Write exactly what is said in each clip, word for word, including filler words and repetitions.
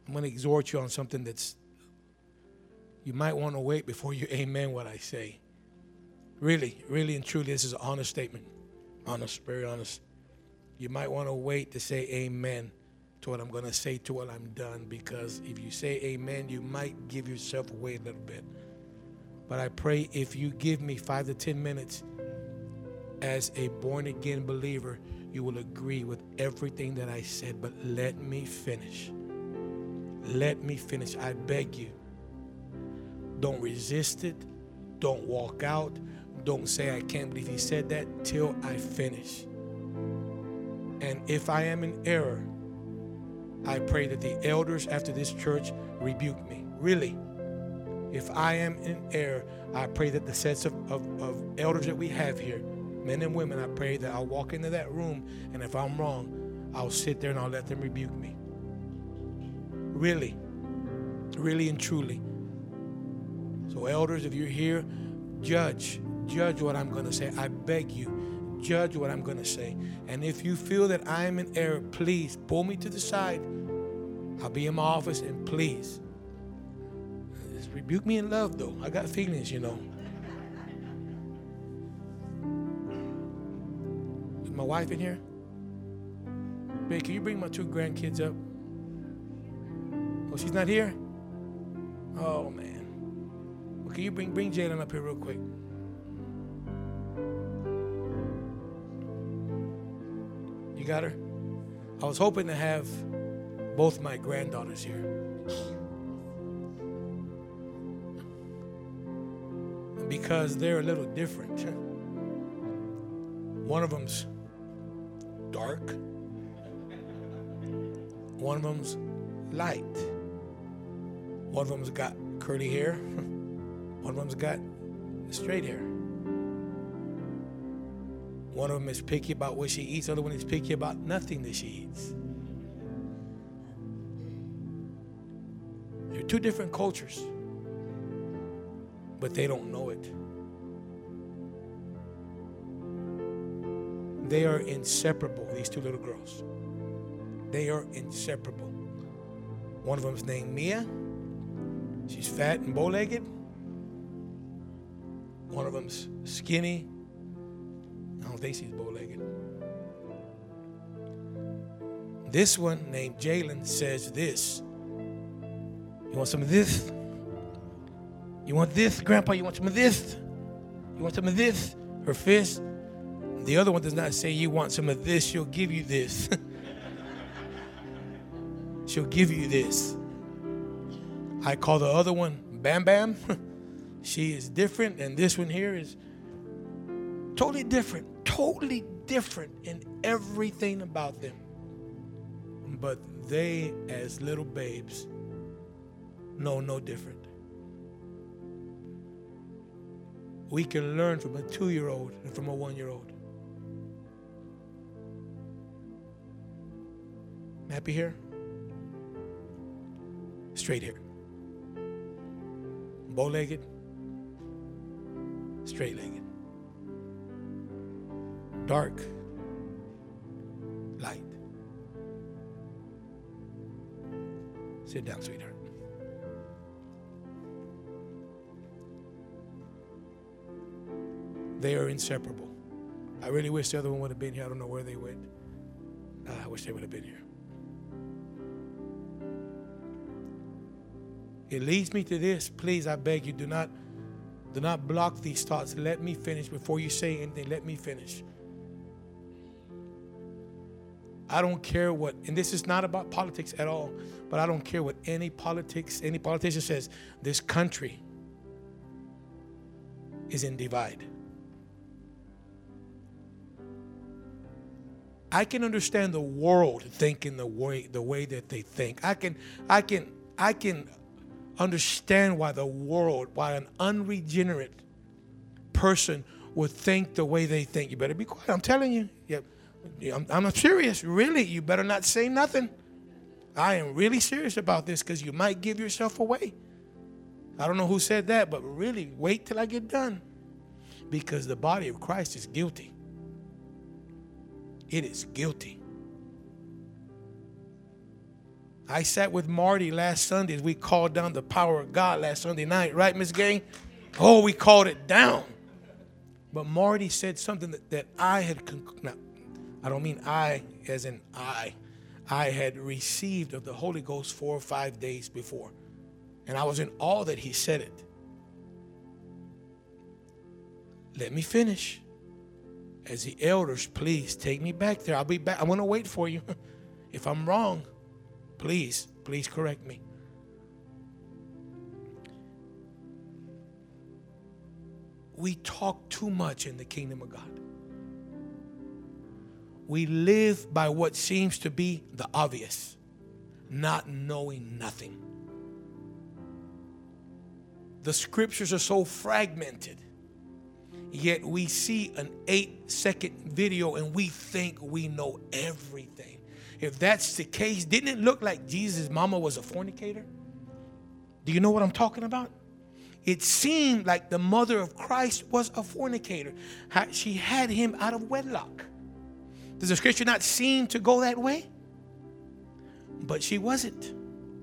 I'm going to exhort you on something that's, you might want to wait before you amen what I say. Really, really and truly, this is an honest statement. Honest, very honest. You might want to wait to say amen to what I'm going to say to what I'm done, because if you say amen, you might give yourself away a little bit. But I pray if you give me five to ten minutes as a born-again believer, you will agree with everything that I said. But let me finish. Let me finish. I beg you. Don't resist it. Don't walk out. Don't say, I can't believe he said that, till I finish. And if I am in error, I pray that the elders after this church rebuke me. Really. If I am in error, I pray that the sets of, of, of elders that we have here, men and women, I pray that I'll walk into that room, and if I'm wrong, I'll sit there and I'll let them rebuke me. Really. Really and truly. So elders, if you're here, judge. Judge what I'm going to say. I beg you, judge what I'm going to say. And if you feel that I am in error, please pull me to the side. I'll be in my office, and please, just rebuke me in love, though. I got feelings, you know. Is my wife in here? Babe, can you bring my two grandkids up? Oh, she's not here? Oh, man. Well, can you bring, bring Jalen up here real quick? You got her? I was hoping to have both my granddaughters here. Because they're a little different. One of them's dark. One of them's light. One of them's got curly hair. One of them's got straight hair. One of them is picky about what she eats. The other one is picky about nothing that she eats. They're two different cultures, but they don't know it. They are inseparable, these two little girls. They are inseparable. One of them is named Mia. She's fat and bow-legged. One of them's skinny. I don't think she's bow-legged. This one named Jalen says this. You want some of this? You want this, Grandpa? You want some of this? You want some of this? Her fist. The other one does not say you want some of this. She'll give you this. She'll give you this. I call the other one Bam Bam. She is different, and this one here is totally different. Totally different in everything about them. But they, as little babes, know no different. We can learn from a two-year-old and from a one-year-old. Happy hair? Straight hair. Bow-legged? Straight-legged. Dark, light. Sit down, sweetheart. They are inseparable. I really wish the other one would have been here. I don't know where they went. Uh, I wish they would have been here. It leads me to this. Please, I beg you, do not, do not block these thoughts. Let me finish before you say anything. Let me finish. I don't care what, and this is not about politics at all, but I don't care what any politics, any politician says. This country is in divide. I can understand the world thinking the way the way that they think. I can, I can, I can understand why the world, why an unregenerate person would think the way they think. You better be quiet. I'm telling you. Yeah. I'm, I'm serious. Really, you better not say nothing. I am really serious about this because you might give yourself away. I don't know who said that, but really, wait till I get done. Because the body of Christ is guilty. It is guilty. I sat with Marty last Sunday as we called down the power of God last Sunday night. Right, Miss Gay? Oh, we called it down. But Marty said something that, that I had, conc- no, I don't mean I as in I. I had received of the Holy Ghost four or five days before. And I was in awe that he said it. Let me finish. As the elders, please take me back there. I'll be back. I'm going to wait for you. If I'm wrong, please, please correct me. We talk too much in the kingdom of God. We live by what seems to be the obvious, not knowing nothing. The scriptures are so fragmented, yet we see an eight-second video and we think we know everything. If that's the case, didn't it look like Jesus' mama was a fornicator? Do you know what I'm talking about? It seemed like the mother of Christ was a fornicator. She had him out of wedlock. Does the scripture not seem to go that way? But she wasn't.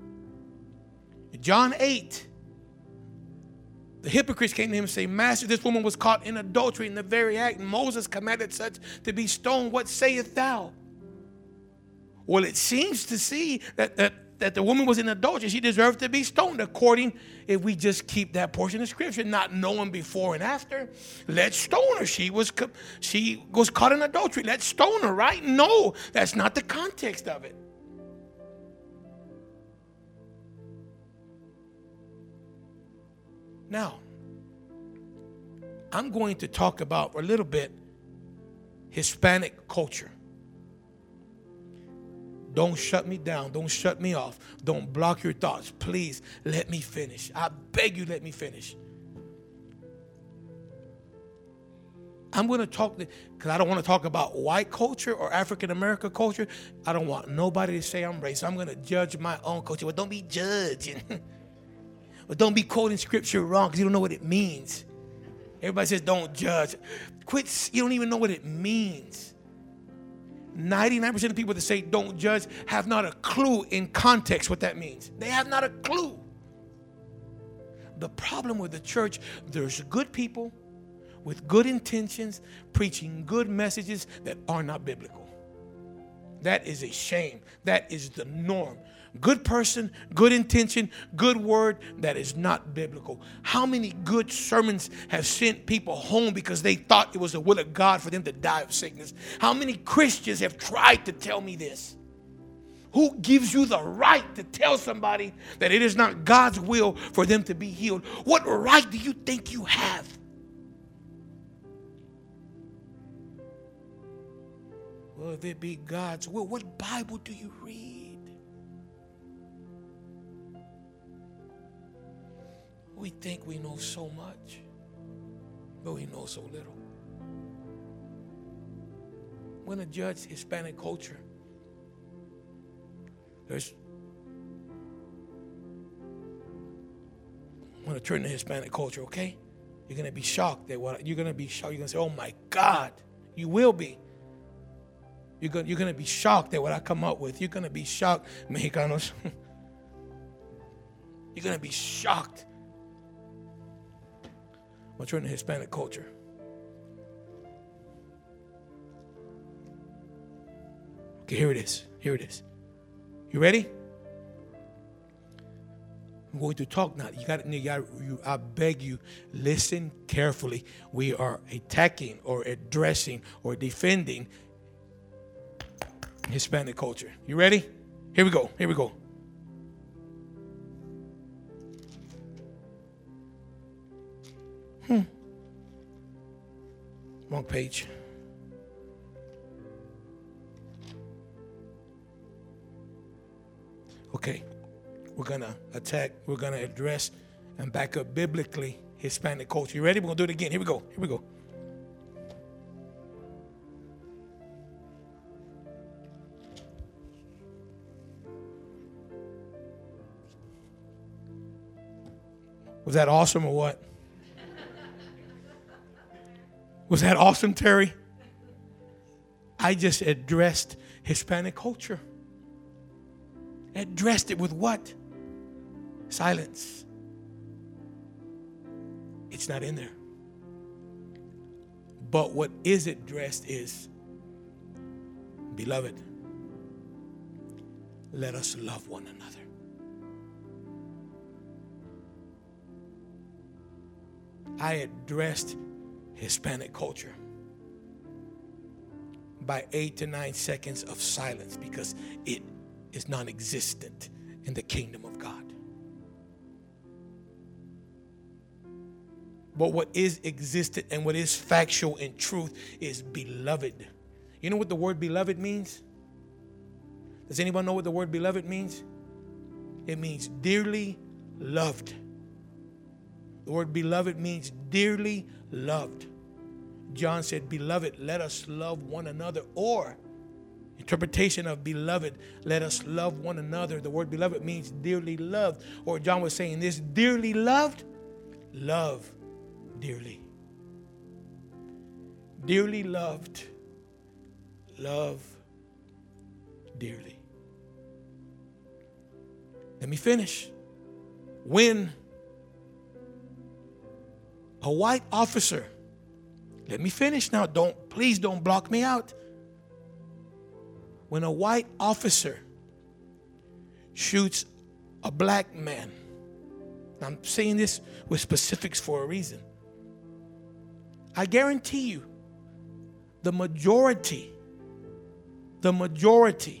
John eight, the hypocrites came to him and say, Master, this woman was caught in adultery in the very act, and Moses commanded such to be stoned. What sayest thou? Well, it seems to see that, that, that the woman was in adultery. She deserved to be stoned, according, if we just keep that portion of scripture, not knowing before and after. Let's stone her. She was, she was caught in adultery. Let's stone her, right? No, that's not the context of it. Now, I'm going to talk about a little bit Hispanic culture. Don't shut me down. Don't shut me off. Don't block your thoughts. Please let me finish. I beg you, let me finish. I'm going to talk, because I don't want to talk about white culture or African American culture. I don't want nobody to say I'm racist. I'm going to judge my own culture. Well, don't be judging. But don't be quoting scripture wrong because you don't know what it means. Everybody says don't judge. Quit. You don't even know what it means. ninety-nine percent of people that say don't judge have not a clue in context what that means. They have not a clue. The problem with the church, there's good people with good intentions preaching good messages that are not biblical. That is a shame. That is the norm. Good person, good intention, good word, that is not biblical. How many good sermons have sent people home because they thought it was the will of God for them to die of sickness? How many Christians have tried to tell me this? Who gives you the right to tell somebody that it is not God's will for them to be healed? What right do you think you have? Well, if it be God's will, what Bible do you read? We think we know so much, but we know so little. When I judge Hispanic culture, there's, I'm going to turn to Hispanic culture, okay? You're going to be shocked at what, you're going to be shocked. You're going to say, oh my God, you will be. You're going, you're going to be shocked at what I come up with. You're going to be shocked, Mexicanos. You're going to be shocked. I'm turning to Hispanic culture. Okay, here it is. Here it is. You ready? I'm going to talk now. You got, you got, you, I beg you, listen carefully. We are attacking or addressing or defending Hispanic culture. You ready? Here we go. Here we go. Hmm. Wrong page. Okay. We're going to attack, we're going to address and back up biblically Hispanic culture. You ready? We're going to do it again. Here we go. Here we go. Was that awesome or what? Was that awesome, Terry? I just addressed Hispanic culture. It dressed it with what? Silence. It's not in there. But what is it dressed is, beloved, let us love one another. I addressed Hispanic culture by eight to nine seconds of silence because it is non-existent in the kingdom of God. But what is existent and what is factual and truth is beloved. You know what the word beloved means? Does anyone know what the word beloved means? It means dearly loved. The word beloved means dearly loved. John said, beloved, let us love one another. Or, interpretation of beloved, let us love one another. The word beloved means dearly loved. Or John was saying this, dearly loved, love dearly. Dearly loved, love dearly. Let me finish. When a white officer, let me finish now, don't, please don't block me out. When a white officer shoots a black man, I'm saying this with specifics for a reason. I guarantee you, the majority, the majority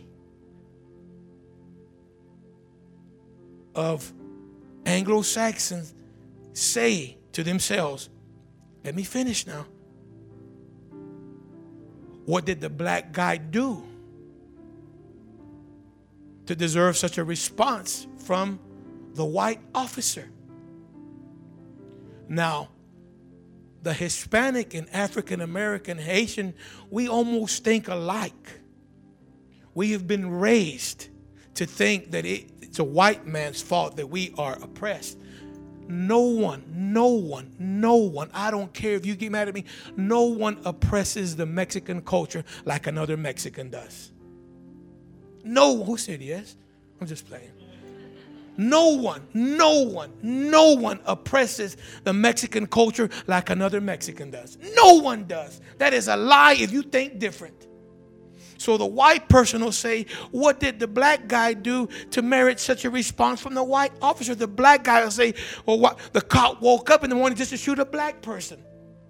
of Anglo-Saxons say to themselves, let me finish now. What did the black guy do to deserve such a response from the white officer? Now, the Hispanic and African American, Haitian, we almost think alike. We have been raised to think that it, it's a white man's fault that we are oppressed. No one, no one, no one, I don't care if you get mad at me, no one oppresses the Mexican culture like another Mexican does. No one. Who said yes? I'm just playing. No one, no one, no one oppresses the Mexican culture like another Mexican does. No one does. That is a lie if you think different. So the white person will say, what did the black guy do to merit such a response from the white officer? The black guy will say, well, what? The cop woke up in the morning just to shoot a black person.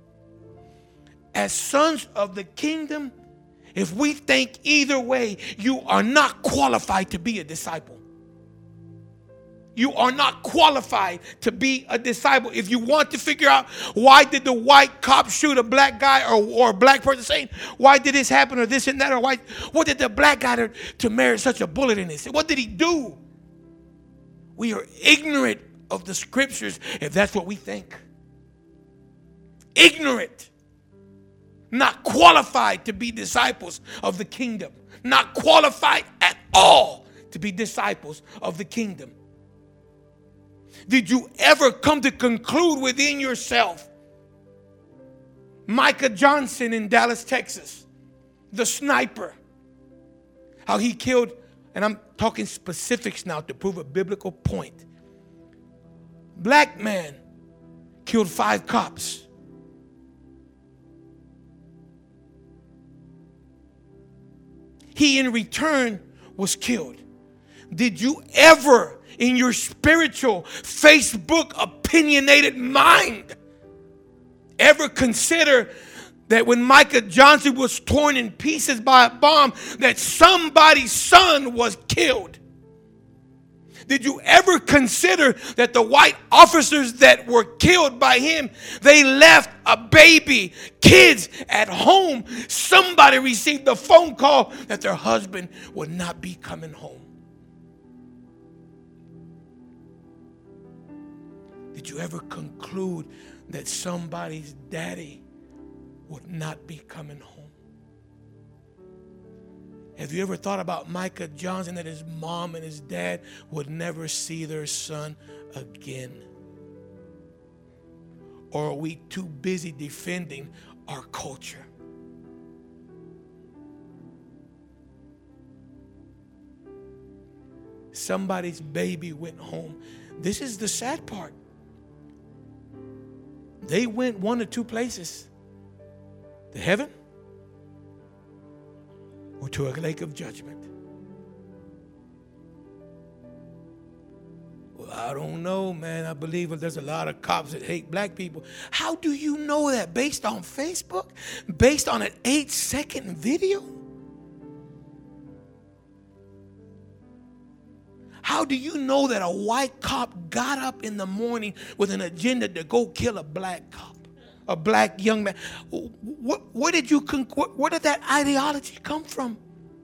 As sons of the kingdom, if we think either way, you are not qualified to be a disciple. You are not qualified to be a disciple. If you want to figure out why did the white cop shoot a black guy or, or a black person, saying, why did this happen or this and that, or why, what did the black guy to, to merit such a bullet in his head? What did he do? We are ignorant of the scriptures if that's what we think. Ignorant. Not qualified to be disciples of the kingdom. Not qualified at all to be disciples of the kingdom. Did you ever come to conclude within yourself, Micah Johnson in Dallas, Texas, the sniper, how he killed, and I'm talking specifics now to prove a biblical point. Black man killed five cops. He in return was killed. Did you ever in your spiritual Facebook opinionated mind ever consider that when Micah Johnson was torn in pieces by a bomb, that somebody's son was killed? Did you ever consider that the white officers that were killed by him, they left a baby, kids at home? Somebody received a phone call that their husband would not be coming home. Did you ever conclude that somebody's daddy would not be coming home? Have you ever thought about Micah Johnson, that his mom and his dad would never see their son again? Or are we too busy defending our culture? Somebody's baby went home. This is the sad part. They went one of two places. To heaven or to a lake of judgment. Well, I don't know, man. I believe that there's a lot of cops that hate black people. How do you know that? Based on Facebook? Based on an eight second video? How do you know that a white cop got up in the morning with an agenda to go kill a black cop? A black young man? What, where did you, where did that ideology come from?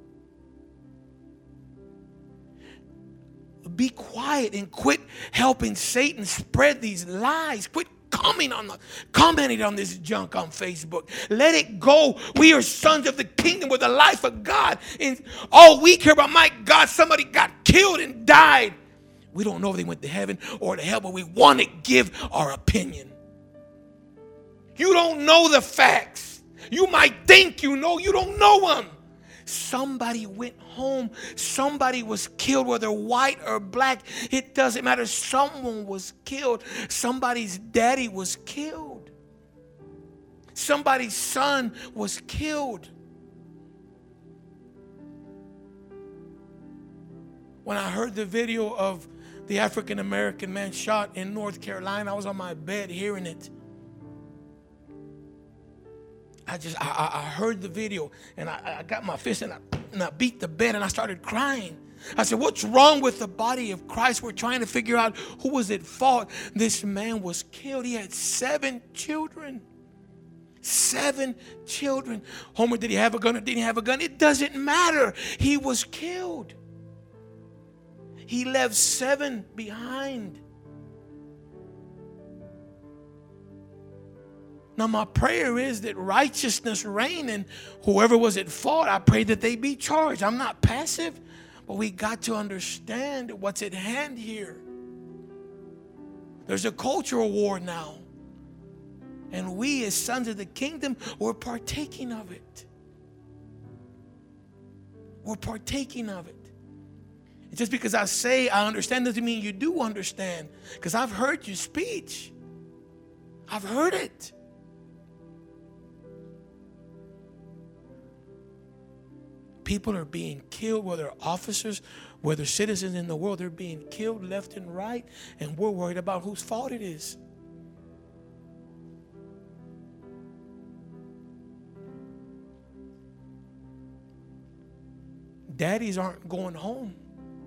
Be quiet and quit helping Satan spread these lies. Quit commenting on the, commenting on this junk on Facebook. Let it go. We are sons of the kingdom with the life of God. And all we care about, my God, somebody got killed and died. We don't know if they went to heaven or to hell, but we want to give our opinion. You don't know the facts. You might think you know. You don't know them. Somebody went home. Somebody was killed, whether white or black. It doesn't matter. Someone was killed. Somebody's daddy was killed. Somebody's son was killed. When I heard the video of the African American man shot in North Carolina, I was on my bed hearing it. I just, I, I heard the video, and I, I got my fist, and I, and I beat the bed, and I started crying. I said, what's wrong with the body of Christ? We're trying to figure out who was at fault. This man was killed. He had seven children. Seven children. Homer, did he have a gun or didn't he have a gun? It doesn't matter. He was killed. He left seven behind. Now, my prayer is that righteousness reign, and whoever was at fault, I pray that they be charged. I'm not passive, but we got to understand what's at hand here. There's a cultural war now, and we as sons of the kingdom, we're partaking of it. We're partaking of it. And just because I say I understand doesn't mean you do understand, because I've heard your speech. I've heard it. People are being killed, whether officers, whether citizens in the world, they're being killed left and right, and we're worried about whose fault it is. Daddies aren't going home.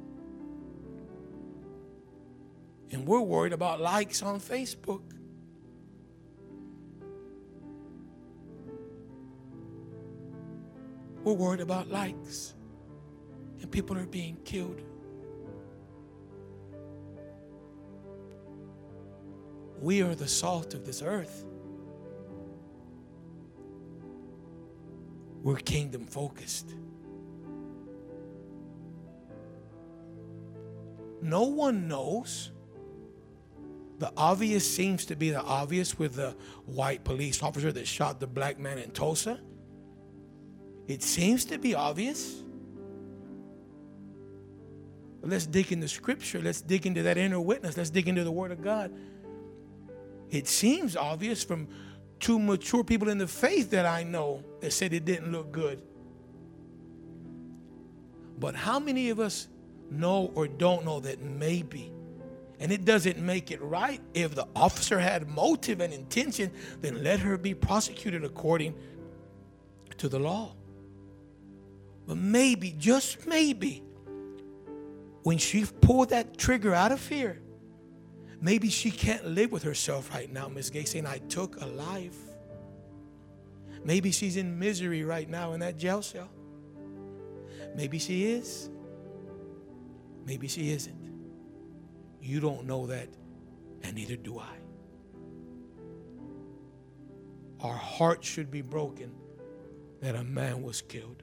And we're worried about likes on Facebook. We're worried about likes, and people are being killed. We are the salt of this earth. We're kingdom focused. No one knows. The obvious seems to be the obvious with the white police officer that shot the black man in Tulsa. It seems to be obvious. But let's dig into Scripture. Let's dig into that inner witness. Let's dig into the Word of God. It seems obvious from two mature people in the faith that I know that said it didn't look good. But how many of us know or don't know that maybe? And it doesn't make it right. If the officer had motive and intention, then let her be prosecuted according to the law. But maybe, just maybe, when she pulled that trigger out of fear, maybe she can't live with herself right now, Miss Gay, saying, I took a life. Maybe she's in misery right now in that jail cell. Maybe she is. Maybe she isn't. You don't know that, and neither do I. Our heart should be broken that a man was killed.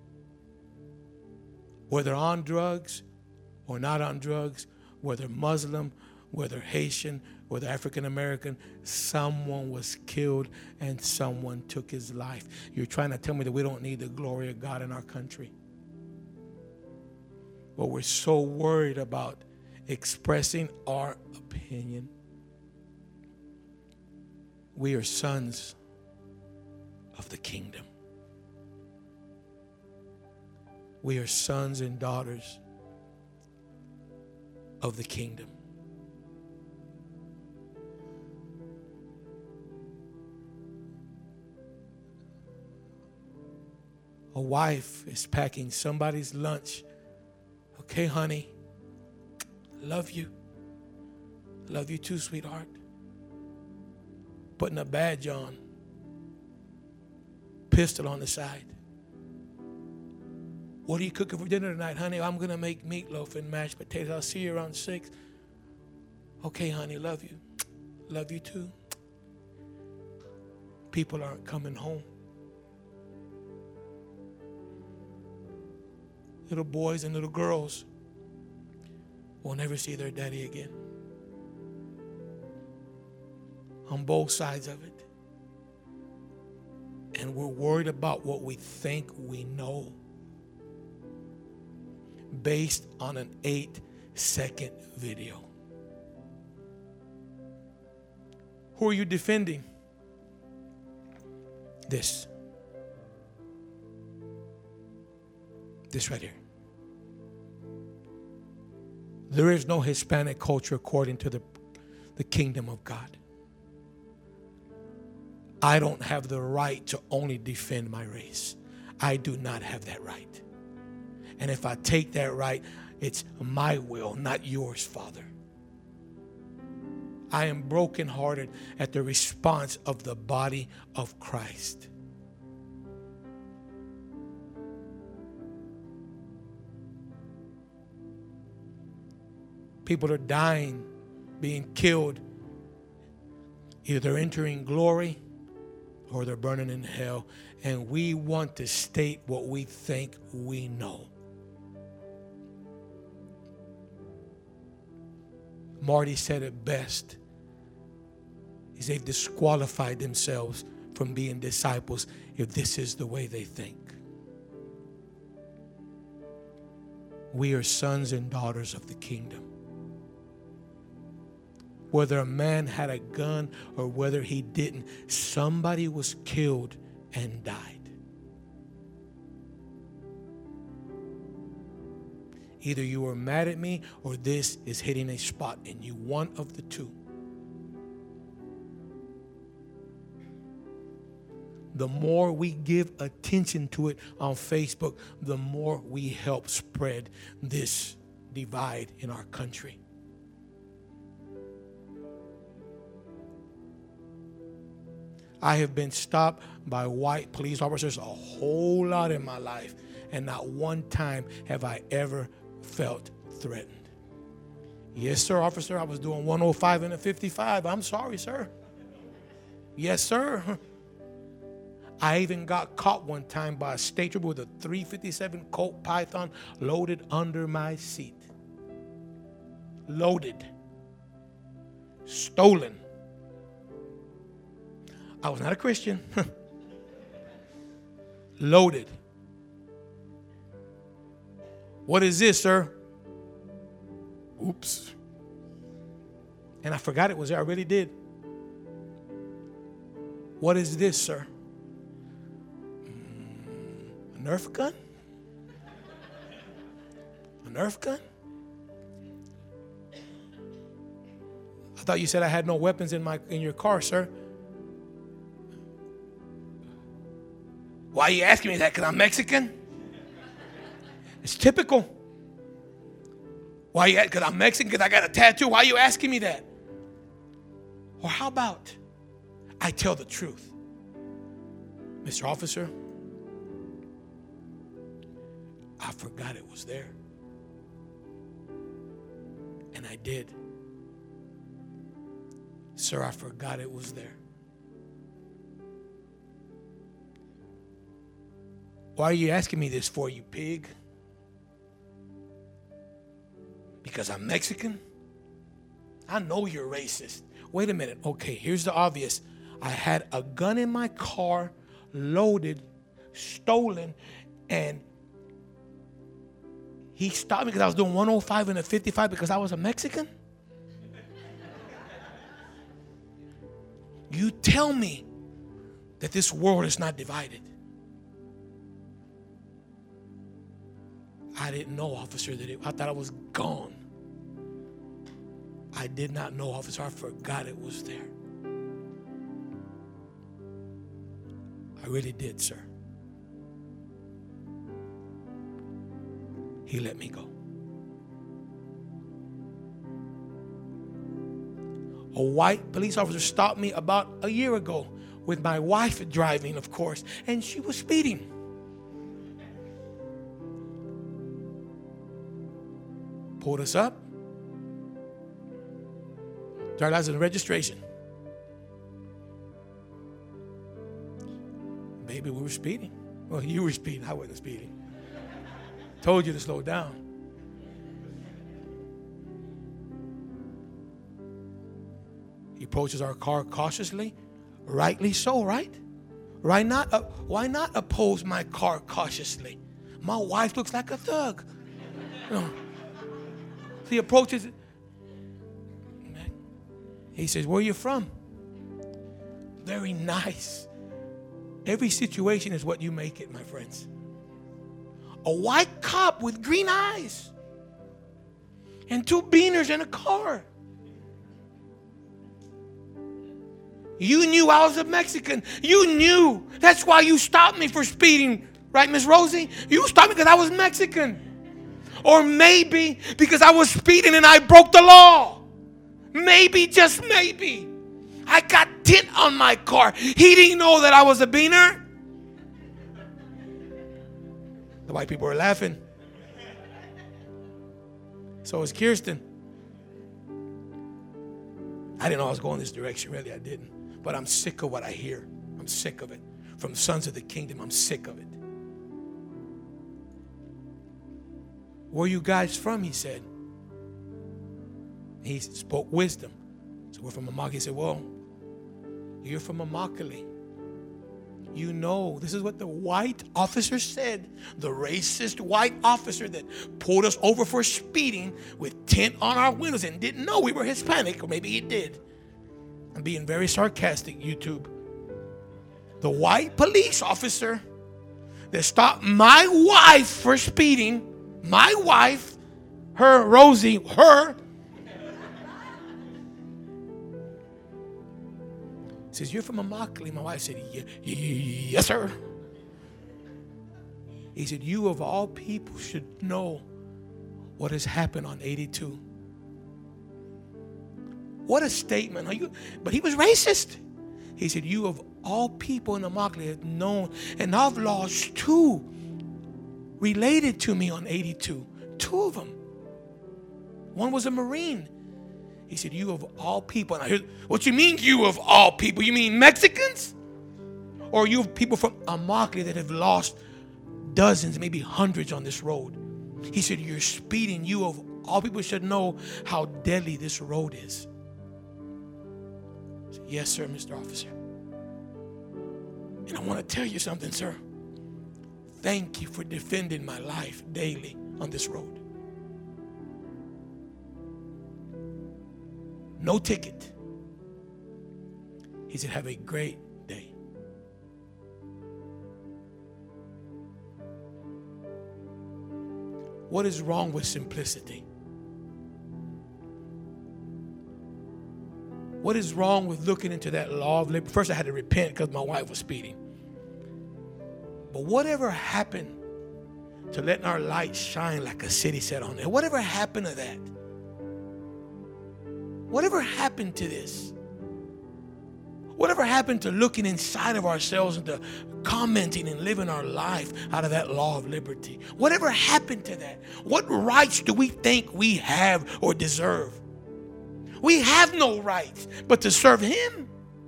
Whether on drugs or not on drugs, whether Muslim, whether Haitian, whether African American, someone was killed and someone took his life. You're trying to tell me that we don't need the glory of God in our country. but we're so worried about expressing our opinion. We are sons of the kingdom. We are sons and daughters of the kingdom. A wife is packing somebody's lunch. Okay, honey, love you. Love you too, sweetheart. Putting a badge on. Pistol on the side. What are you cooking for dinner tonight, honey? I'm going to make meatloaf and mashed potatoes. I'll see you around six. Okay, honey, love you. Love you too. People aren't coming home. Little boys and little girls will never see their daddy again. On both sides of it. And we're worried about what we think we know based on an eight second video. Who are you defending? This. This right here. There is no Hispanic culture according to the, the kingdom of God. I don't have the right to only defend my race. I do not have that right. And if I take that right, it's my will, not yours, Father. I am brokenhearted at the response of the body of Christ. People are dying, being killed. Either they're entering glory or they're burning in hell. And we want to state what we think we know. Marty said it best. He said they've disqualified themselves from being disciples if this is the way they think. We are sons and daughters of the kingdom. Whether a man had a gun or whether he didn't, somebody was killed and died. Either you were mad at me or this is hitting a spot in you. One of the two. The more we give attention to it on Facebook, the more we help spread this divide in our country. I have been stopped by white police officers a whole lot in my life, and not one time have I ever felt threatened. Yes, sir, officer, I was doing one oh five and a fifty-five. I'm sorry, sir. Yes, sir. I even got caught one time by a state trooper with a three fifty-seven Colt Python loaded under my seat. Loaded. Stolen. I was not a Christian. Loaded. What is this, sir? Oops. And I forgot it was there. I really did. What is this, sir? Mm, a Nerf gun? A Nerf gun? I thought you said I had no weapons in my in your car, sir. Why are you asking me that? Because I'm Mexican? It's typical. Why you? Because I'm Mexican, because I got a tattoo. Why are you asking me that? Or how about I tell the truth? Mister Officer, I forgot it was there. And I did. Sir, I forgot it was there. Why are you asking me this for, you pig? Because I'm Mexican? I know you're racist. Wait a minute. Okay, here's the obvious. I had a gun in my car, loaded, stolen, and He stopped me because I was doing one oh five and a fifty-five because I was a Mexican? You tell me that this world is not divided. I didn't know, officer, that it, I thought I was gone. I did not know, officer. I forgot it was there. I really did, sir. He let me go. A white police officer stopped me about a year ago with my wife driving, of course, and she was speeding. Pulled us up. Driver's license and registration. Baby, we were speeding. Well, you were speeding. I wasn't speeding. Told you to slow down. He approaches our car cautiously. Rightly so, right? Why not, uh, why not oppose my car cautiously? My wife looks like a thug. You know. He approaches. He says, where are you from? Very nice. Every situation is what you make it, my friends. A white cop with green eyes and two beaners in a car. You knew I was a Mexican. You knew. That's why you stopped me for speeding. Right, Miss Rosie? You stopped me because I was Mexican. Or maybe because I was speeding and I broke the law. Maybe, just maybe. I got tint on my car. He didn't know that I was a beaner. The white people were laughing. So was Kirsten. I didn't know I was going this direction. Really, I didn't. But I'm sick of what I hear. I'm sick of it. From Sons of the Kingdom, I'm sick of it. Where are you guys from? He said. He spoke wisdom. So we're from Immokalee. He said, well, you're from Immokalee. You know, this is what the white officer said. The racist white officer that pulled us over for speeding with tint on our windows and didn't know we were Hispanic, or maybe he did. I'm being very sarcastic, YouTube. The white police officer that stopped my wife for speeding, my wife, her, Rosie, her, says, you're from Immokalee. My wife said, yes, sir. He said, you of all people should know what has happened on eighty-two. What a statement. Are you? But he was racist. He said, you of all people in Immokalee have known, and I've lost two related to me on eighty-two. Two of them. One was a Marine. He said, you of all people. And I heard, what you mean, you of all people? You mean Mexicans? Or you people from Immokalee that have lost dozens, maybe hundreds on this road? He said, you're speeding. You of all people should know how deadly this road is. I said, yes, sir, Mister Officer. And I want to tell you something, sir. Thank you for defending my life daily on this road. No ticket. He said, have a great day. What is wrong with simplicity? What is wrong with looking into that law of liberty? First, I had to repent because my wife was speeding. But whatever happened to letting our light shine like a city set on there? Whatever happened to that? Whatever happened to this? Whatever happened to looking inside of ourselves and to commenting and living our life out of that law of liberty? Whatever happened to that? What rights do we think we have or deserve? We have no rights but to serve Him.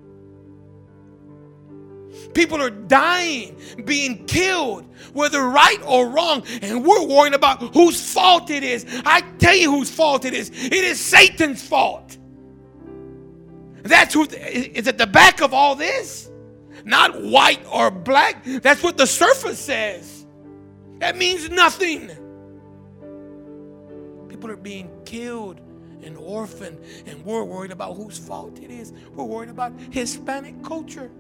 People are dying, being killed, whether right or wrong, and we're worrying about whose fault it is. I tell you whose fault it is. It is Satan's fault. That's who is at the back of all this. Not white or black. That's what the surface says. That means nothing. People are being killed and orphaned, and we're worried about whose fault it is. We're worried about Hispanic culture.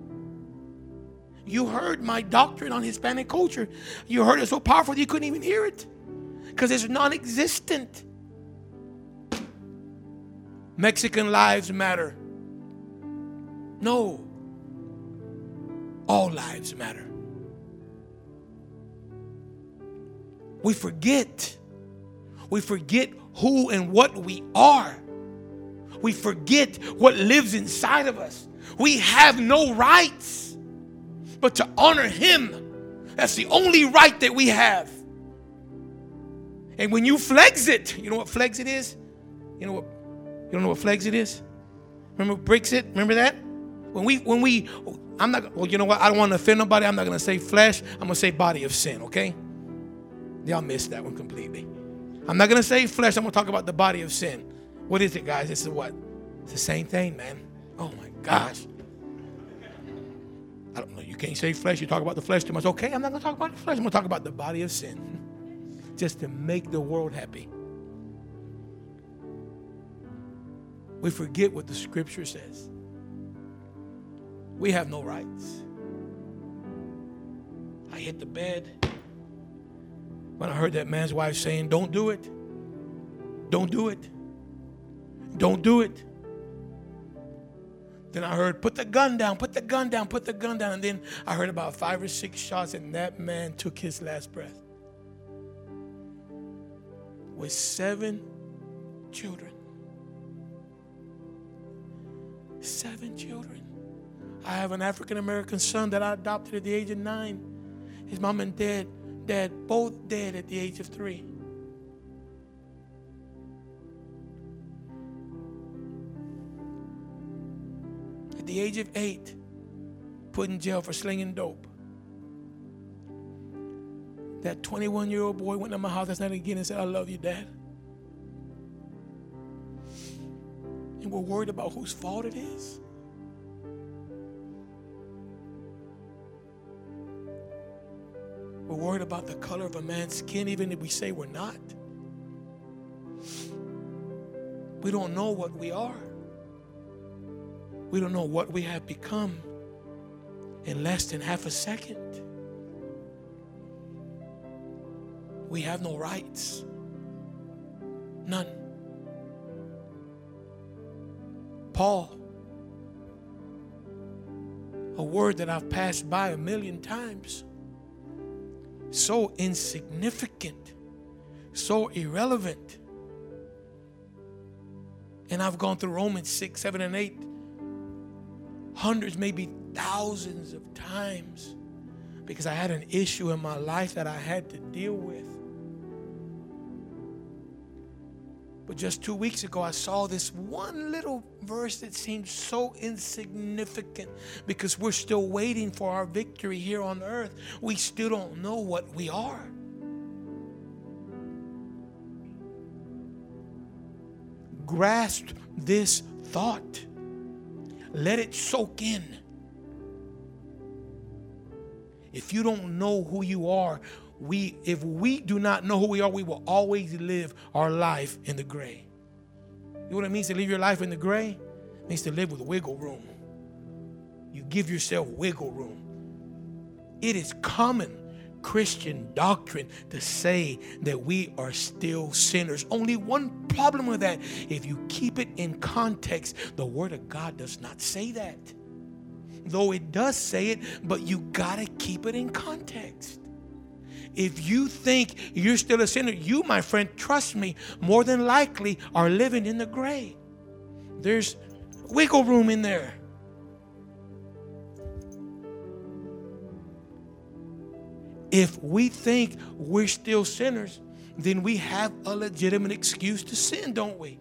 You heard my doctrine on Hispanic culture. You heard it so powerful that you couldn't even hear it because it's non-existent. Mexican lives matter. No. All lives matter. We forget. We forget who and what we are. We forget what lives inside of us. We have no rights but to honor Him. That's the only right that we have. And when you flex it, you know what flex it is? You know what? You don't know what flex it is? Remember breaks it? Remember that? When we, when we, I'm not. Well, you know what? I don't want to offend nobody. I'm not going to say flesh. I'm going to say body of sin. Okay? Y'all missed that one completely. I'm not going to say flesh. I'm going to talk about the body of sin. What is it, guys? This is what? It's the same thing, man. Oh, my gosh. I don't know. You can't say flesh. You talk about the flesh too much. Okay, I'm not going to talk about the flesh. I'm going to talk about the body of sin. Just to make the world happy. We forget what the scripture says. We have no rights. I hit the bed when I heard that man's wife saying, don't do it. Don't do it. Don't do it. Then I heard, put the gun down, put the gun down, put the gun down. And then I heard about five or six shots, and that man took his last breath. With seven children. Seven children. I have an African-American son that I adopted at the age of nine. His mom and dad, dad both dead at the age of three. At the age of eight, put in jail for slinging dope. That twenty-one-year-old boy went to my house that night again and said, I love you, Dad. And we're worried about whose fault it is. We're worried about the color of a man's skin, even if we say we're not. We don't know what we are. We don't know what we have become in less than half a second. We have no rights. None. Paul, a word that I've passed by a million times, so insignificant, so irrelevant. And I've gone through Romans six, seven, and eight hundreds, maybe thousands of times because I had an issue in my life that I had to deal with. But just two weeks ago, I saw this one little verse that seemed so insignificant because we're still waiting for our victory here on earth. We still don't know what we are. Grasp this thought. Let it soak in. If you don't know who you are, We, if we do not know who we are, we will always live our life in the gray. You know what it means to live your life in the gray? It means to live with wiggle room. You give yourself wiggle room. It is common Christian doctrine to say that we are still sinners. Only one problem with that. If you keep it in context, the Word of God does not say that. Though it does say it, but you got to keep it in context. If you think you're still a sinner, you, my friend, trust me, more than likely are living in the gray. There's wiggle room in there. If we think we're still sinners, then we have a legitimate excuse to sin, don't we?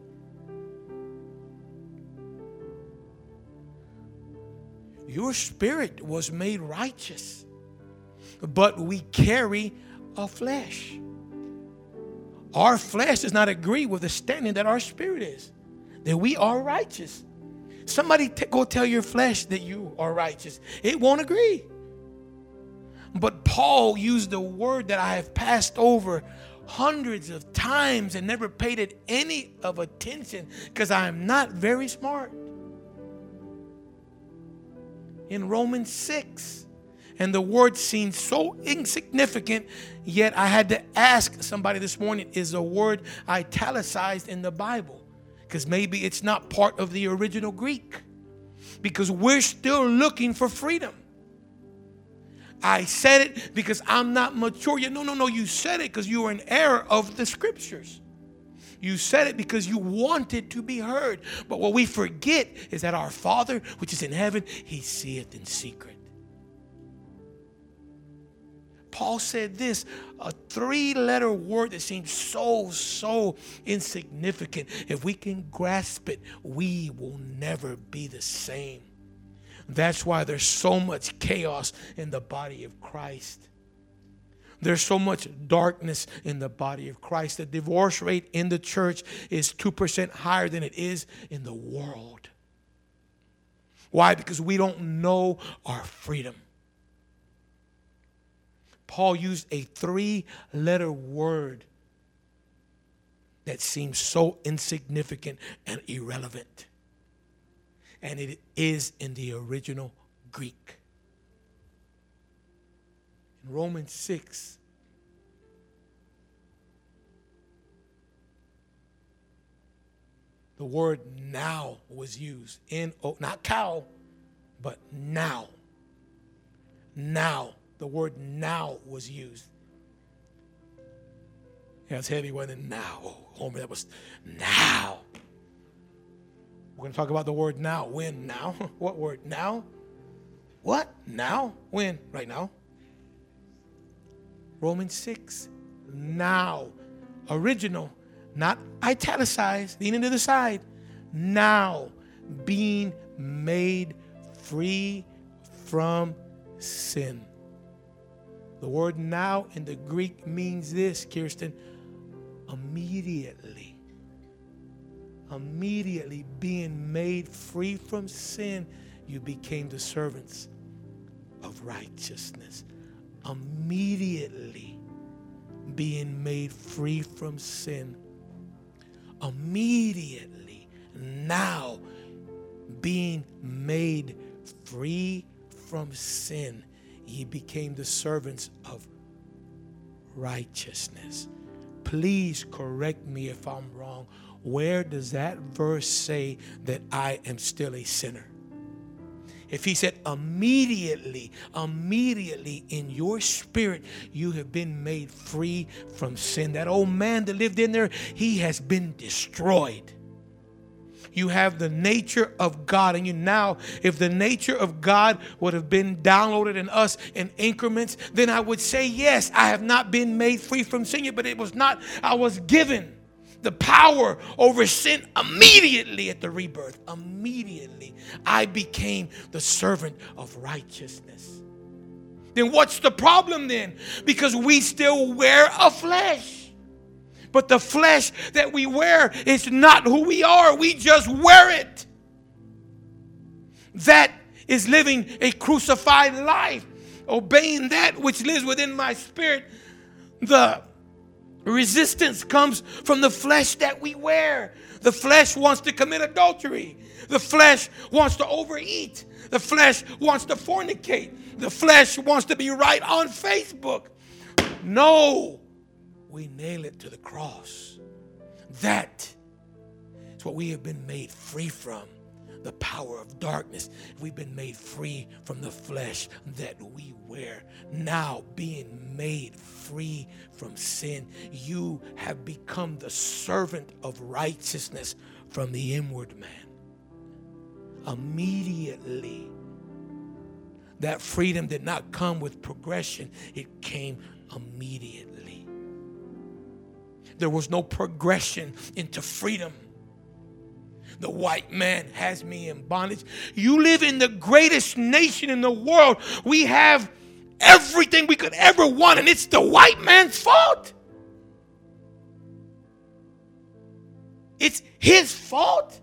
Your spirit was made righteous, but we carry a flesh. Our flesh does not agree with the standing that our spirit is, that we are righteous. Somebody t- go tell your flesh that you are righteous. It won't agree. But Paul used the word that I have passed over hundreds of times and never paid it any of attention because I am not very smart. In Romans six, and the word seems so insignificant, yet I had to ask somebody this morning, is the word italicized in the Bible? Because maybe it's not part of the original Greek. Because we're still looking for freedom. I said it because I'm not mature yet. No, no, no. You said it because you were in error of the scriptures. You said it because you wanted to be heard. But what we forget is that our Father, which is in heaven, He seeth in secret. Paul said this, a three-letter word that seems so, so insignificant. If we can grasp it, we will never be the same. That's why there's so much chaos in the body of Christ. There's so much darkness in the body of Christ. The divorce rate in the church is two percent higher than it is in the world. Why? Because we don't know our freedom. Paul used a three-letter word that seems so insignificant and irrelevant. And it is in the original Greek. In Romans six, the word now was used. N O, not cow, but now. Now. The word now was used. Yeah, it's heavy, wasn't it? Now. Oh, Homer, that was now. We're going to talk about the word now. When? Now? What word? Now? What? Now? When? Right now. Romans six. Now. Original. Not italicized. Leaning to the side. Now. Being made free from sin. The word now in the Greek means this, Kirsten. Immediately. Immediately being made free from sin, you became the servants of righteousness. Immediately being made free from sin. Immediately now being made free from sin, ye became the servants of righteousness. Please correct me if I'm wrong. Where does that verse say that I am still a sinner? If he said immediately, immediately in your spirit, you have been made free from sin. That old man that lived in there, he has been destroyed. You have the nature of God in you. Now, if the nature of God would have been downloaded in us in increments, then I would say, yes, I have not been made free from sin yet, but it was not. I was given the power over sin immediately at the rebirth. Immediately, I became the servant of righteousness. Then what's the problem then? Because we still wear a flesh. But the flesh that we wear is not who we are. We just wear it. That is living a crucified life, obeying that which lives within my spirit. The resistance comes from the flesh that we wear. The flesh wants to commit adultery. The flesh wants to overeat. The flesh wants to fornicate. The flesh wants to be right on Facebook. No. We nail it to the cross. That is what we have been made free from. The power of darkness. We've been made free from the flesh that we wear. Now being made free from sin, you have become the servant of righteousness from the inward man. Immediately. That freedom did not come with progression. It came immediately. There was no progression into freedom. The white man has me in bondage. You live in the greatest nation in the world. We have everything we could ever want, and it's the white man's fault. It's his fault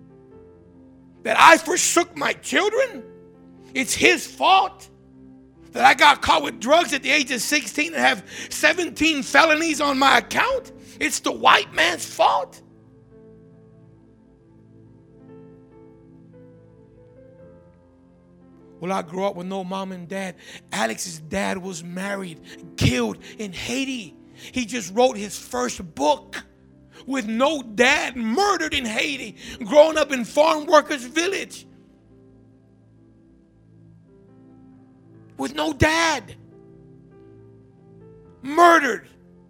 that I forsook my children. It's his fault That I got caught with drugs at the age of sixteen and have seventeen felonies on my account? It's the white man's fault? Well, I grew up with no mom and dad. Alex's dad was married, killed in Haiti. He just wrote his first book with no dad, murdered in Haiti, growing up in farm workers' village. With no dad. Murdered.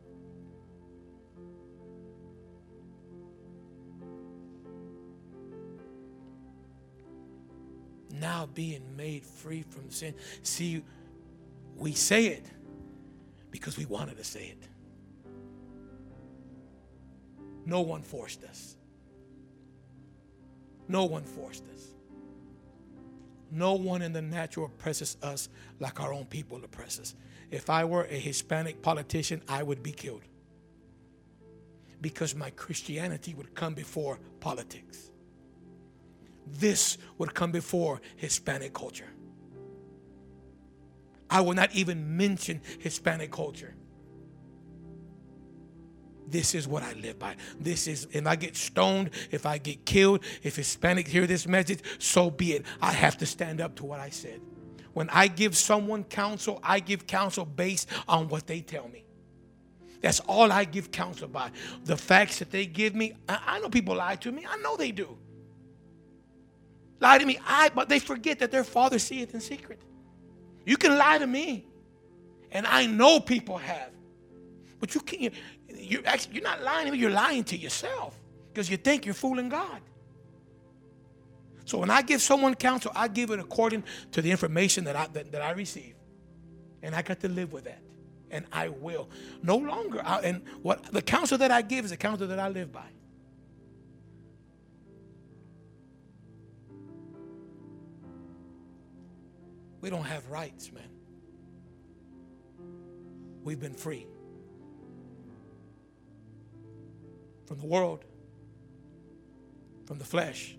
Now being made free from sin. See, we say it because we wanted to say it. No one forced us. No one forced us. No one in the natural oppresses us like our own people oppress us. If I were a Hispanic politician, I would be killed. Because my Christianity would come before politics. This would come before Hispanic culture. I will not even mention Hispanic culture. This is what I live by. This is, if I get stoned, if I get killed, if Hispanics hear this message, so be it. I have to stand up to what I said. When I give someone counsel, I give counsel based on what they tell me. That's all I give counsel by. The facts that they give me, I, I know people lie to me. I know they do. Lie to me, I, but they forget that their Father seeth in secret. You can lie to me, and I know people have. But you can't. You're actually you're not lying to me. You're lying to yourself because you think you're fooling God. So when I give someone counsel, I give it according to the information that I that, that I receive, and I got to live with that, and I will no longer. I, and what the counsel that I give is the counsel that I live by. We don't have rights, man. We've been free from the world, from the flesh,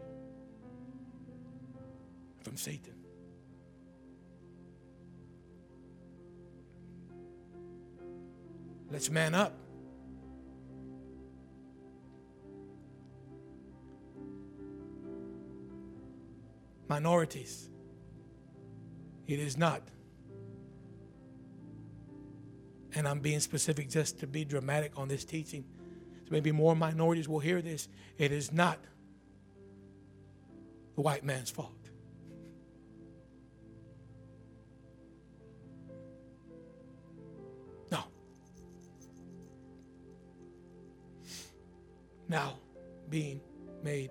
from Satan. Let's man up. Minorities. It is not. And I'm being specific just to be dramatic on this teaching. So maybe more minorities will hear this. It is not the white man's fault. No. Now being made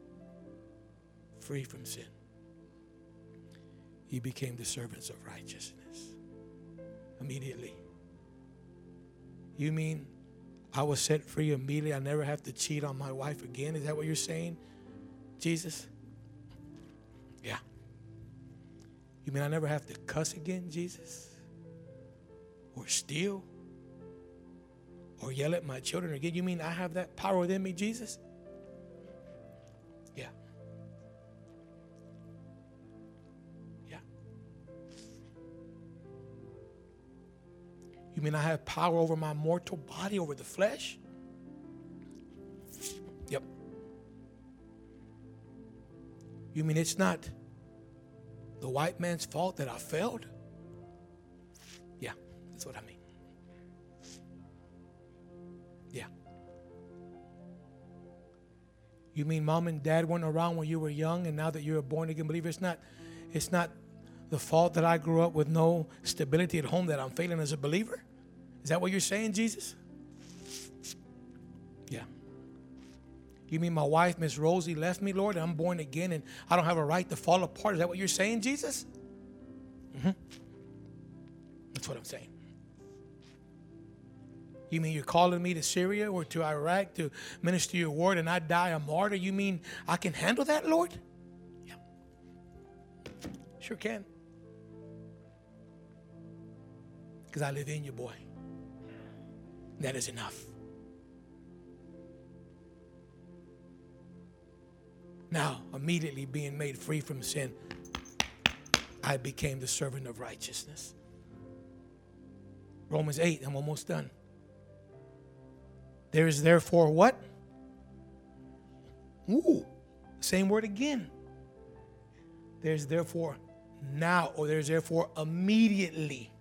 free from sin, he became the servants of righteousness immediately. You mean I was set free immediately? I never have to cheat on my wife again? Is that what you're saying, Jesus? Yeah. You mean I never have to cuss again, Jesus? Or steal? Or yell at my children again? You mean I have that power within me, Jesus? Yeah. You mean I have power over my mortal body, over the flesh? Yep. You mean it's not the white man's fault that I failed? Yeah, that's what I mean. Yeah. You mean mom and dad weren't around when you were young, and now that you're a born-again believer, it's not, it's not the fault that I grew up with no stability at home that I'm failing as a believer? Is that what you're saying, Jesus? Yeah. You mean my wife, Miss Rosie, left me, Lord, and I'm born again and I don't have a right to fall apart? Is that what you're saying, Jesus? Mm-hmm. That's what I'm saying. You mean you're calling me to Syria or to Iraq to minister your word and I die a martyr? You mean I can handle that, Lord? Yeah. Sure can. Because I live in you, boy. That is enough. Now, immediately being made free from sin, I became the servant of righteousness. Romans eight, I'm almost done. There is therefore what? Ooh, same word again. There's therefore now, or there's therefore immediately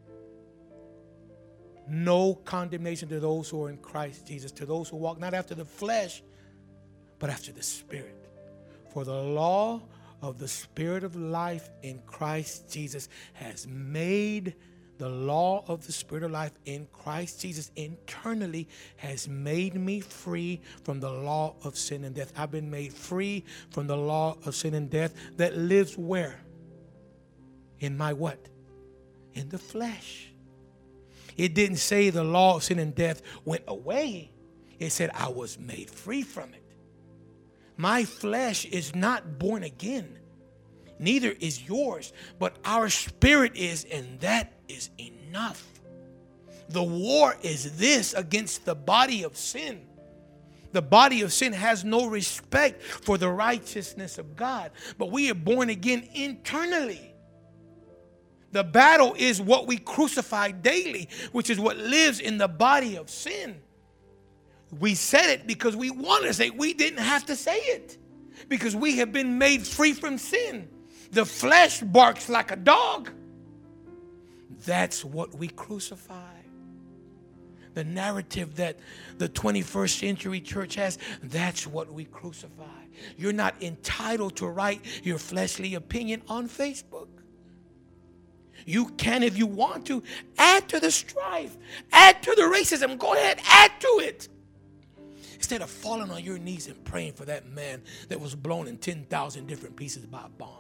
no condemnation to those who are in Christ Jesus, to those who walk not after the flesh, but after the Spirit. For the law of the Spirit of life in Christ Jesus has made the law of the Spirit of life in Christ Jesus internally has made me free from the law of sin and death. I've been made free from the law of sin and death that lives where? In my what? In the flesh. It didn't say the law of sin and death went away. It said I was made free from it. My flesh is not born again. Neither is yours, but our spirit is, and that is enough. The war is this against the body of sin. The body of sin has no respect for the righteousness of God, but we are born again internally. The battle is what we crucify daily, which is what lives in the body of sin. We said it because we wanted to say it. We didn't have to say it because we have been made free from sin. The flesh barks like a dog. That's what we crucify. The narrative that the twenty-first century church has, that's what we crucify. You're not entitled to write your fleshly opinion on Facebook. You can, if you want to, add to the strife, add to the racism. Go ahead, add to it. Instead of falling on your knees and praying for that man that was blown in ten thousand different pieces by a bomb.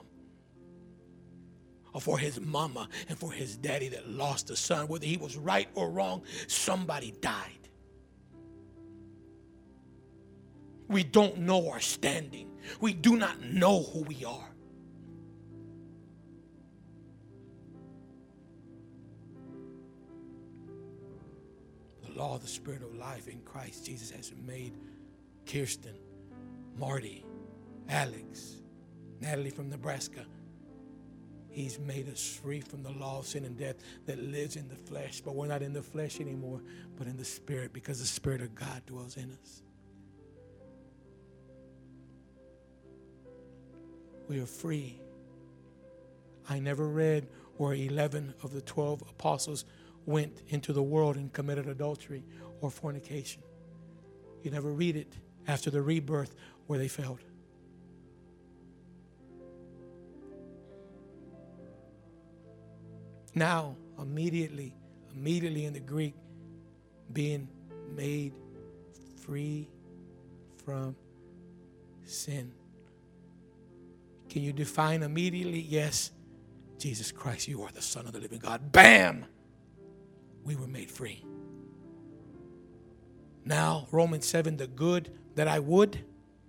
Or for his mama and for his daddy that lost a son. Whether he was right or wrong, somebody died. We don't know our standing. We do not know who we are. The law of the Spirit of life in Christ Jesus has made Kirsten, Marty, Alex, Natalie from Nebraska. He's made us free from the law of sin and death that lives in the flesh. But we're not in the flesh anymore, but in the Spirit, because the Spirit of God dwells in us. We are free. I never read where eleven of the twelve apostles went into the world and committed adultery or fornication. You never read it after the rebirth where they failed. Now, immediately, immediately in the Greek, being made free from sin. Can you define immediately? Yes. Jesus Christ, you are the Son of the living God. Bam! We were made free. Now, Romans seven, the good that I would.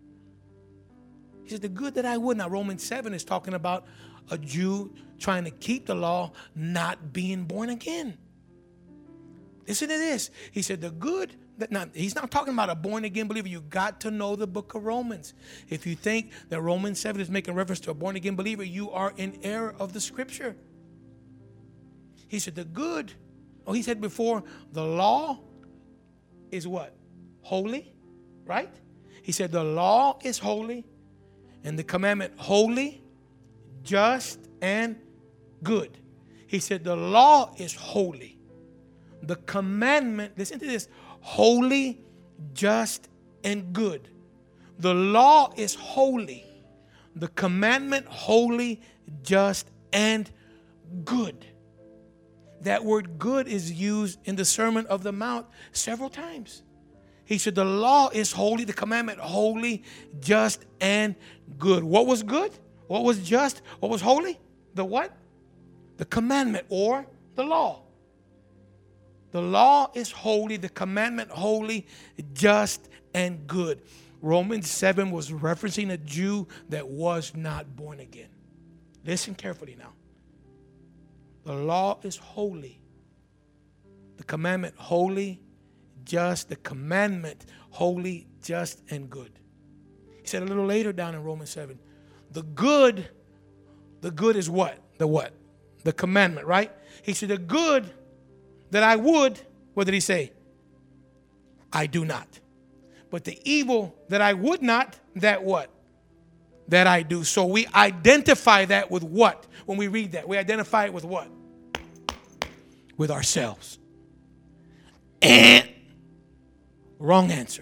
He said, the good that I would. Now, Romans seven is talking about a Jew trying to keep the law, not being born again. Listen to this. He said, the good that, now, he's not talking about a born again believer. You got to know the book of Romans. If you think that Romans seven is making reference to a born again believer, you are in error of the scripture. He said, the good. Oh, he said before, the law is what? Holy, right? He said the law is holy and the commandment holy, just, and good. He said the law is holy. The commandment, listen to this, holy, just, and good. The law is holy. The commandment holy, just, and good. That word good is used in the Sermon of the Mount several times. He said the law is holy, the commandment holy, just, and good. What was good? What was just? What was holy? The what? The commandment or the law. The law is holy, the commandment holy, just, and good. Romans seven was referencing a Jew that was not born again. Listen carefully now. The law is holy. The commandment holy, just. The commandment holy, just, and good. He said a little later down in Romans seven, the good, the good is what? The what? The commandment, right? He said the good, that I would, what did he say? I do not. But the evil that I would not, that what? That I do. So we identify that with what? When we read that, we identify it with what? With ourselves. And wrong answer.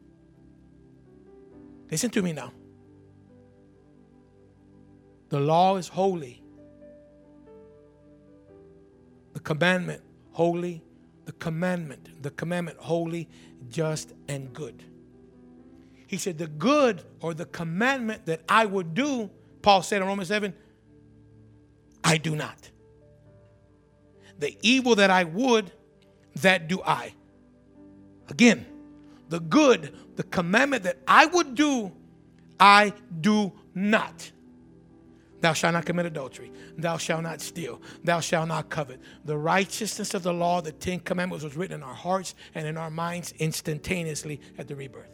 Listen to me now. The law is holy. The commandment, holy. The commandment, the commandment, holy, just, and good. He said, the good or the commandment that I would do, Paul said in Romans seven, I do not. The evil that I would, that do I. Again, the good, the commandment that I would do, I do not. Thou shalt not commit adultery. Thou shalt not steal. Thou shalt not covet. The righteousness of the law, the Ten Commandments, was written in our hearts and in our minds instantaneously at the rebirth.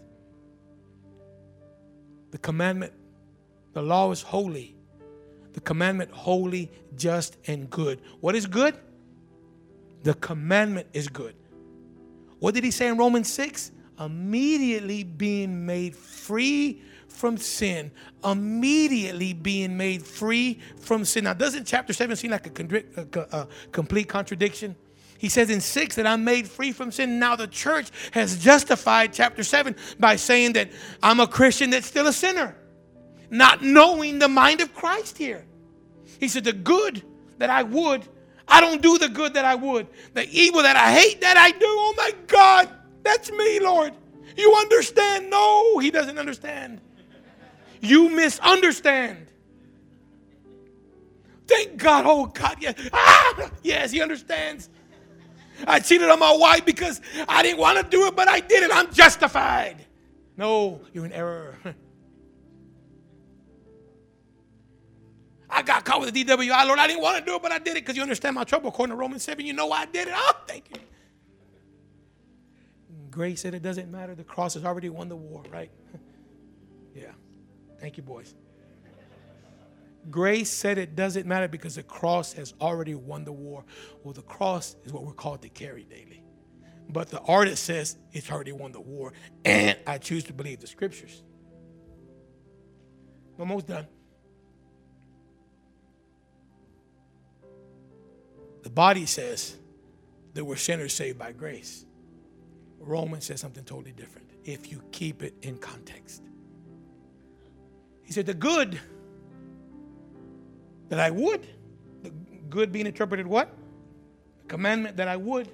The commandment, the law is holy. The commandment, holy, just, and good. What is good? The commandment is good. What did he say in Romans six? Immediately being made free from sin. Immediately being made free from sin. Now, doesn't chapter seven seem like a, condic- a, a complete contradiction? He says in six that I'm made free from sin. Now the church has justified chapter seven by saying that I'm a Christian that's still a sinner, not knowing the mind of Christ here. He said the good that I would, I don't do the good that I would. The evil that I hate, that I do. Oh my God, that's me, Lord. You understand? No, he doesn't understand. You misunderstand. Thank God. Oh God, yes. Ah, yes, he understands. I cheated on my wife because I didn't want to do it, but I did it. I'm justified. No, you're in error. I got caught with the D W I, Lord. I didn't want to do it, but I did it because you understand my trouble. According to Romans seven, you know why I did it. Oh, thank you. Grace said it doesn't matter. The cross has already won the war, right? Yeah. Thank you, boys. Grace said it doesn't matter because the cross has already won the war. Well, the cross is what we're called to carry daily. But the artist says it's already won the war, and I choose to believe the scriptures. I'm almost done. The body says that we're sinners saved by grace. Romans says something totally different if you keep it in context. He said the good that I would, the good being interpreted what? The commandment that I would.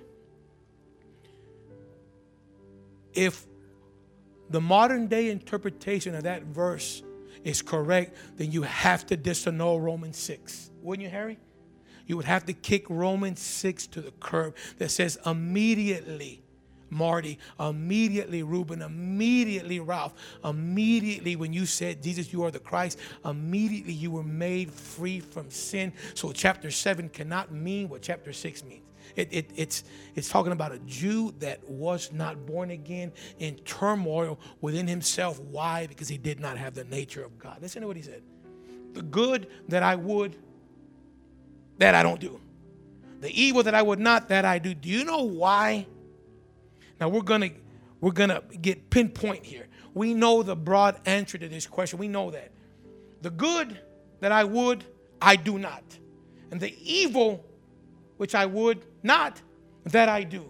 If the modern day interpretation of that verse is correct, then you have to disannul Romans six. Wouldn't you, Harry? You would have to kick Romans six to the curb that says immediately, Marty, immediately, Reuben, immediately, Ralph, immediately when you said, Jesus, you are the Christ, immediately you were made free from sin. So chapter seven cannot mean what chapter six means. It, it, it's, it's talking about a Jew that was not born again in turmoil within himself. Why? Because he did not have the nature of God. Listen to what he said. The good that I would, that I don't do. The evil that I would not, that I do. Do you know why? Now we're gonna we're gonna get pinpoint here. We know the broad answer to this question. We know that. The good that I would, I do not. And the evil which I would not, that I do.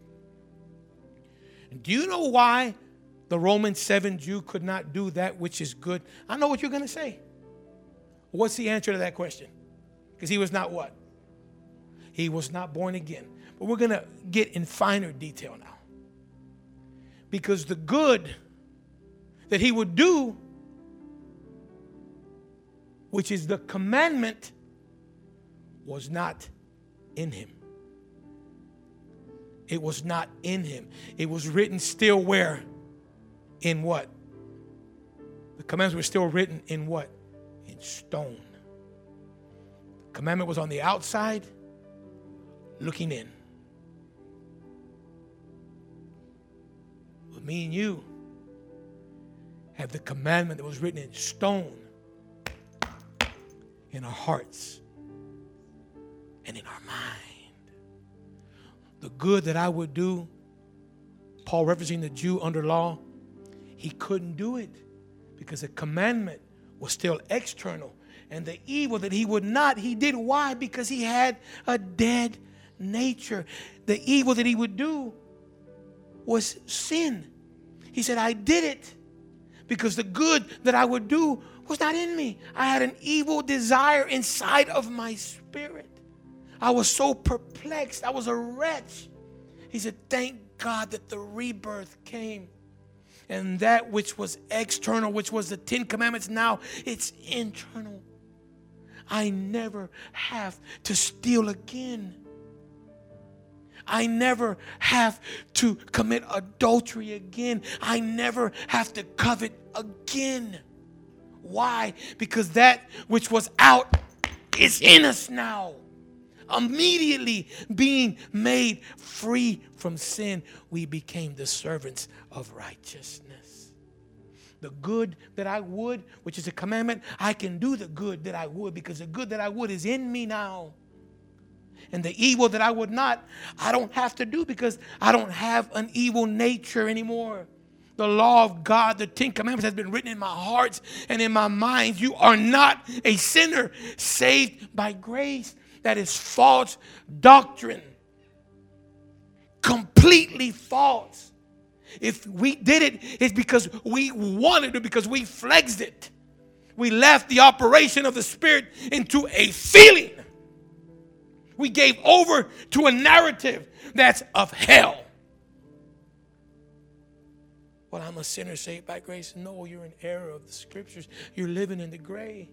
And do you know why the Romans seven Jew could not do that which is good? I know what you're gonna say. What's the answer to that question? Because he was not what? He was not born again. But we're going to get in finer detail now. Because the good that he would do, which is the commandment, was not in him. It was not in him. It was written still where? In what? The commandments were still written in what? In stone. Commandment was on the outside, looking in. But me and you have the commandment that was written in stone in our hearts and in our mind. the good that I would do, Paul referencing the Jew under law, he couldn't do it because the commandment was still external. And the evil that he would not, he did. Why? Because he had a dead nature. The evil that he would do was sin. He said, I did it because the good that I would do was not in me. I had an evil desire inside of my spirit. I was so perplexed. I was a wretch. He said, thank God that the rebirth came. And that which was external, which was the Ten Commandments, now it's internal. I never have to steal again. I never have to commit adultery again. I never have to covet again. Why? Because that which was out is in us now. Immediately being made free from sin, we became the servants of righteousness. The good that I would, which is a commandment, I can do the good that I would because the good that I would is in me now. And the evil that I would not, I don't have to do because I don't have an evil nature anymore. The law of God, the Ten Commandments has been written in my hearts and in my mind. You are not a sinner saved by grace. That is false doctrine. Completely false. If we did it, it's because we wanted it, because we flexed it. We left the operation of the Spirit into a feeling. We gave over to a narrative that's of hell. Well, I'm a sinner saved by grace. No, you're in error of the Scriptures. You're living in the gray.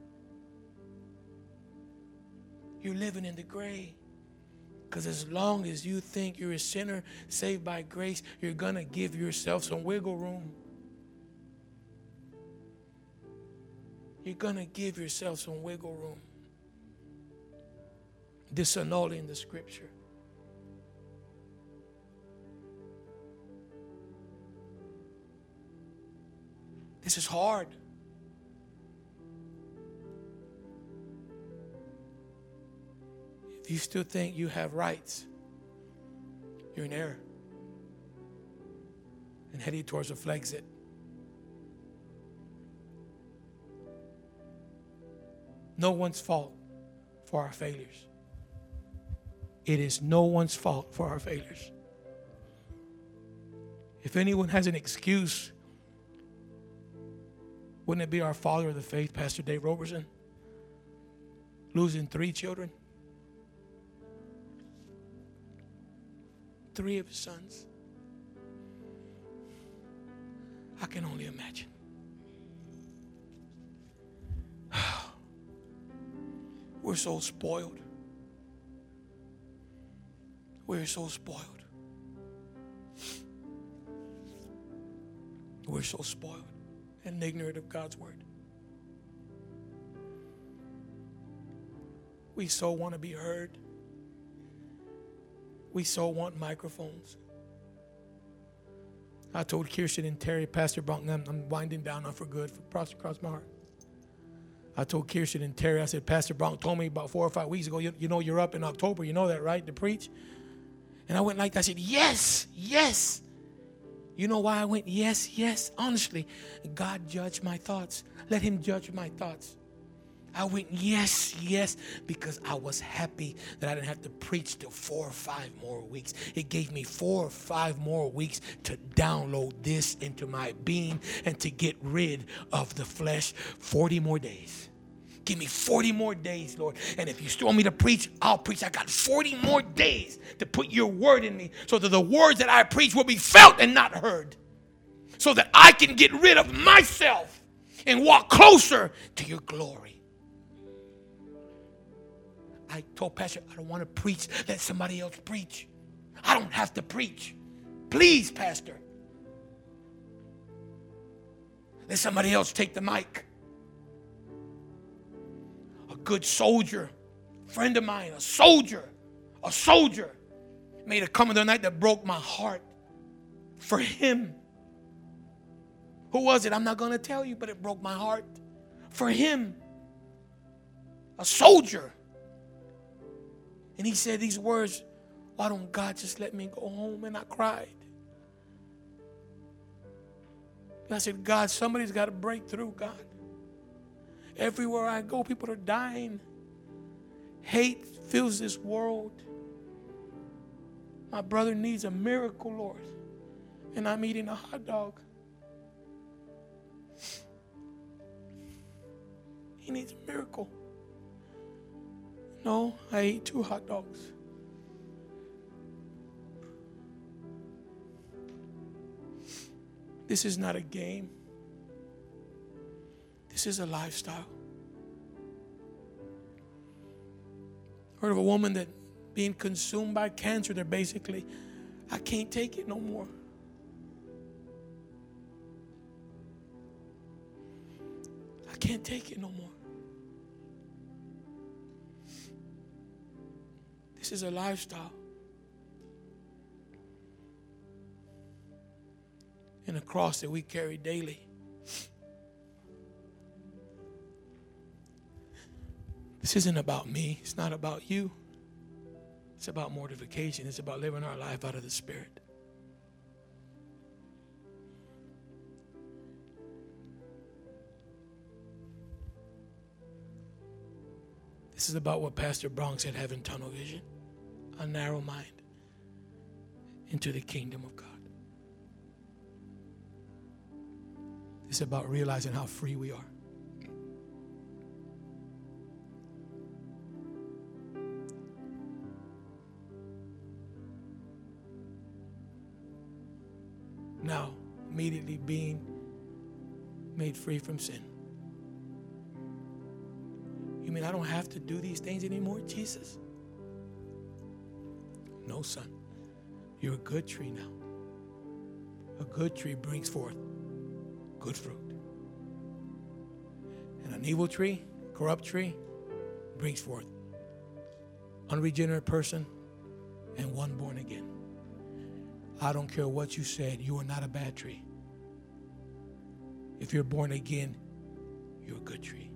You're living in the gray. Because as long as you think you're a sinner saved by grace, you're going to give yourself some wiggle room. You're going to give yourself some wiggle room. Disannulling the Scripture. This is hard. If you still think you have rights, you're in error and heading towards a flexit. No one's fault for our failures. It is no one's fault for our failures. If anyone has an excuse, wouldn't it be our father of the faith, Pastor Dave Roberson, losing three children? Three of his sons. I can only imagine. We're so spoiled. We're so spoiled. We're so spoiled and ignorant of God's word. We so want to be heard. We so want microphones. I told Kirsten and Terry, Pastor Bronk, I'm, I'm winding down now for good, for Pastor Cross my heart. I told Kirsten and Terry, I said, Pastor Bronk told me about four or five weeks ago, you, you know you're up in October, you know that, right, to preach? And I went like that. I said, yes, yes. You know why I went yes, yes? Honestly, God judged my thoughts. Let him judge my thoughts. I went yes, yes, because I was happy that I didn't have to preach till four or five more weeks. It gave me four or five more weeks to download this into my being and to get rid of the flesh. forty more days. Give me forty more days, Lord. And if you still want me to preach, I'll preach. I got forty more days to put your word in me so that the words that I preach will be felt and not heard. So that I can get rid of myself and walk closer to your glory. I told Pastor, I don't want to preach. Let somebody else preach. I don't have to preach. Please, Pastor. Let somebody else take the mic. A good soldier, friend of mine, a soldier, a soldier, made a comment the night that broke my heart for him. Who was it? I'm not going to tell you, but it broke my heart for him. A soldier. And he said these words, Why don't God just let me go home? And I cried. And I said, God, somebody's got to break through, God. Everywhere I go, people are dying. Hate fills this world. My brother needs a miracle, Lord. And I'm eating a hot dog. He needs a miracle. No, I ate two hot dogs. This is not a game. This is a lifestyle. Heard of a woman that being consumed by cancer, they're basically, I can't take it no more. I can't take it no more. This is a lifestyle. And a cross that we carry daily. This isn't about me. It's not about you. It's about mortification. It's about living our life out of the Spirit. This is about what Pastor Bronx said, having tunnel vision, a narrow mind into the kingdom of God. It's about realizing how free we are. Now, immediately being made free from sin. You mean I don't have to do these things anymore, Jesus? No, son. You're a good tree now. A good tree brings forth good fruit. And an evil tree, corrupt tree, brings forth unregenerate person and one born again. I don't care what you said, you are not a bad tree. If you're born again, you're a good tree.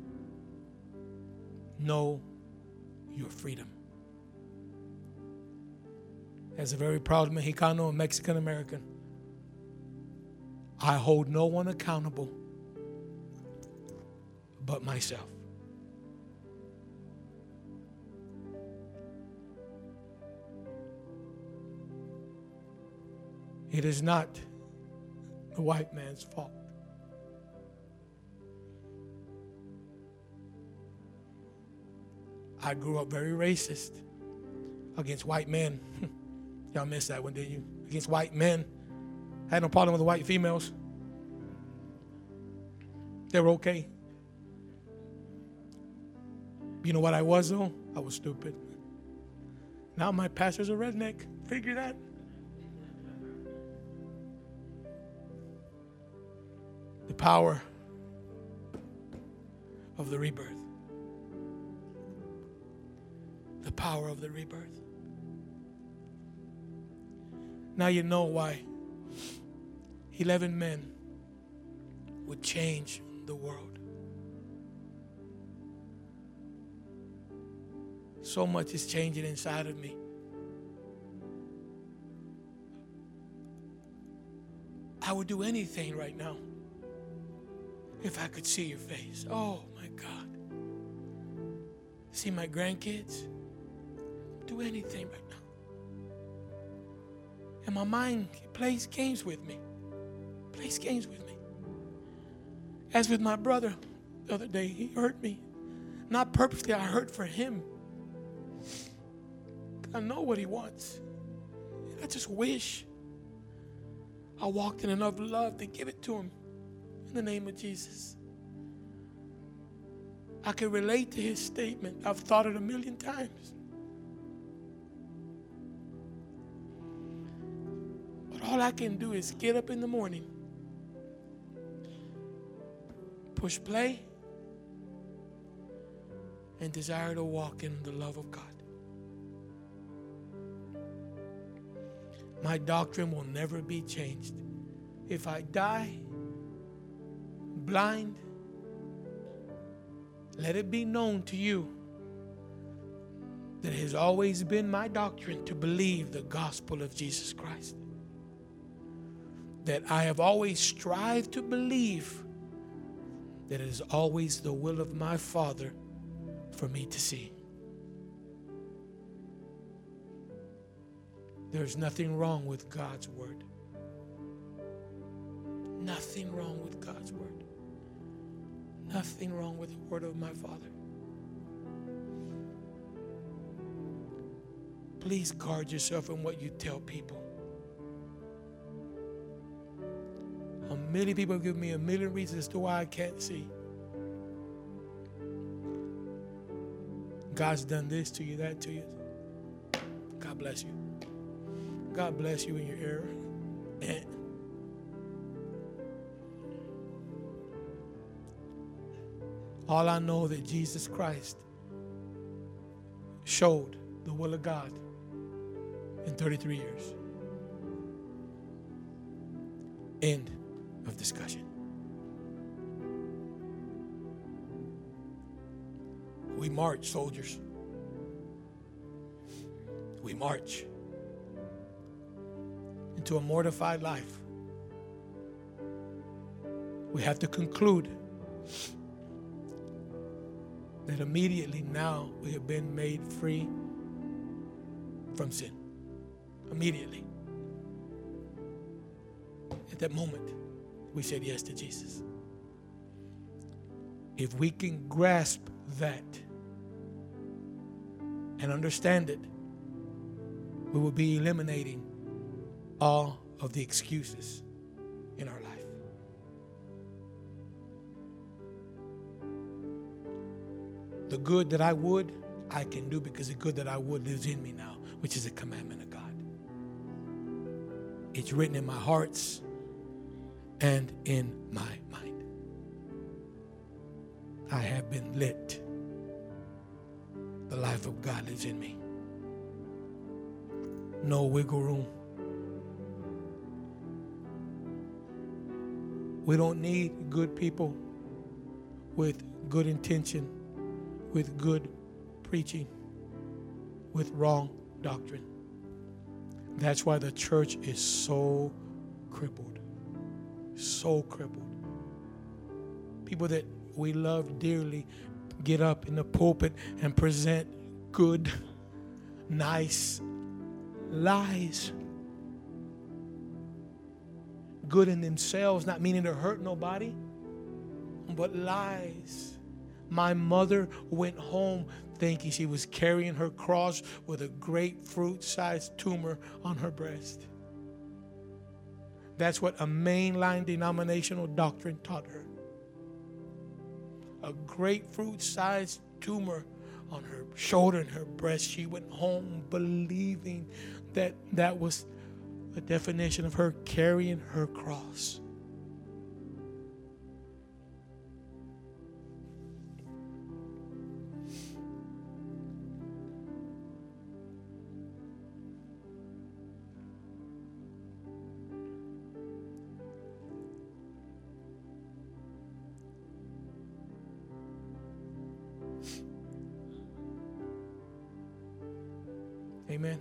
Know your freedom. As a very proud Mexicano and Mexican American, I hold no one accountable but myself. It is not the white man's fault. I grew up very racist against white men. Y'all missed that one, didn't you? Against white men. I had no problem with the white females. They were okay. You know what I was, though? I was stupid. Now my pastor's a redneck. Figure that. The power of the rebirth. The power of the rebirth. Now you know why eleven men would change the world. So much is changing inside of me. I would do anything right now if I could see your face. Oh my God. See my grandkids? Do anything right now. And my mind plays games with me. Plays games with me. As with my brother the other day, he hurt me. Not purposely, I hurt for him. I know what he wants. I just wish I walked in enough love to give it to him in the name of Jesus. I can relate to his statement. I've thought it a million times. But all I can do is get up in the morning, push play, and desire to walk in the love of God. My doctrine will never be changed. If I die blind, let it be known to you that it has always been my doctrine to believe the gospel of Jesus Christ. That I have always strived to believe that it is always the will of my Father for me to see. There's nothing wrong with God's word. Nothing wrong with God's word. Nothing wrong with the word of my Father. Please guard yourself in what you tell people. A million people give me a million reasons as to why I can't see. God's done this to you, that to you. God bless you. God bless you in your error. And all I know that Jesus Christ showed the will of God in thirty-three years. End of discussion. We march, soldiers. We march into a mortified life. We have to conclude that immediately now we have been made free from sin. Immediately. At that moment, we said yes to Jesus. If we can grasp that and understand it, we will be eliminating all of the excuses in our life. The good that I would, I can do because the good that I would lives in me now, which is a commandment of God. It's written in my hearts and in my mind. I have been lit. The life of God lives in me. No wiggle room. We don't need good people with good intention, with good preaching, with wrong doctrine. That's why the church is so crippled. So crippled. People that we love dearly get up in the pulpit and present good, nice lies. Good in themselves, not meaning to hurt nobody, but lies. My mother went home thinking she was carrying her cross with a grapefruit-sized tumor on her breast. That's what a mainline denominational doctrine taught her. A grapefruit-sized tumor on her shoulder and her breast. She went home believing that that was a definition of her carrying her cross. Amen.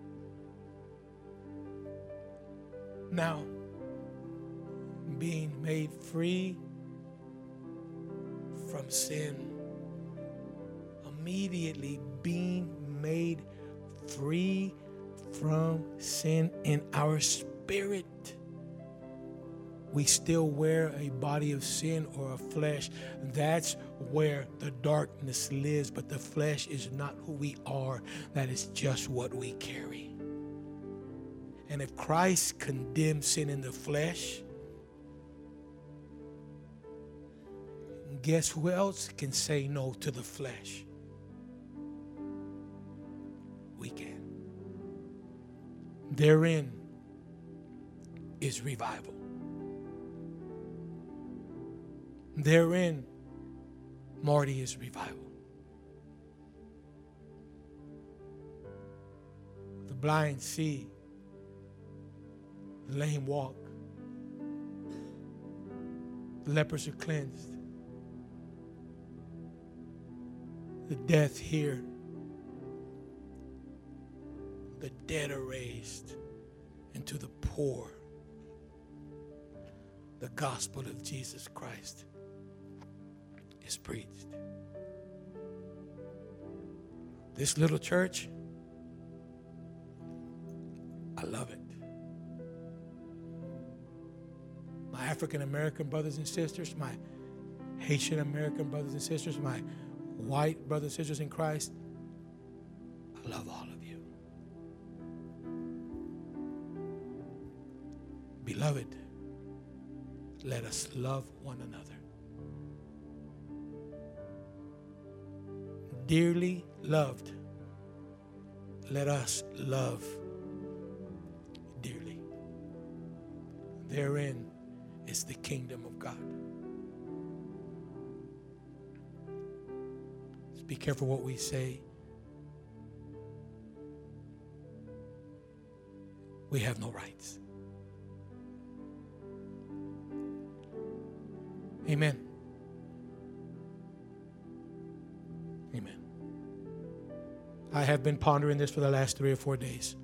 Now, being made free from sin, immediately being made free from sin in our spirit. We still wear a body of sin or a flesh. That's where the darkness lives, but the flesh is not who we are. That is just what we carry. And if Christ condemned sin in the flesh, guess who else can say no to the flesh? We can. Therein is revival. Therein, Marty, is revival. The blind see, the lame walk, the lepers are cleansed, the deaf hear, the dead are raised, and to the poor, the gospel of Jesus Christ is preached. This little church, I love it. My African American brothers and sisters, my Haitian American brothers and sisters, my white brothers and sisters in Christ, I love all of you. Beloved, let us love one another. Dearly loved, let us love dearly. Therein is the kingdom of God. Just be careful what we say. We have no rights. Amen. Amen. I have been pondering this for the last three or four days.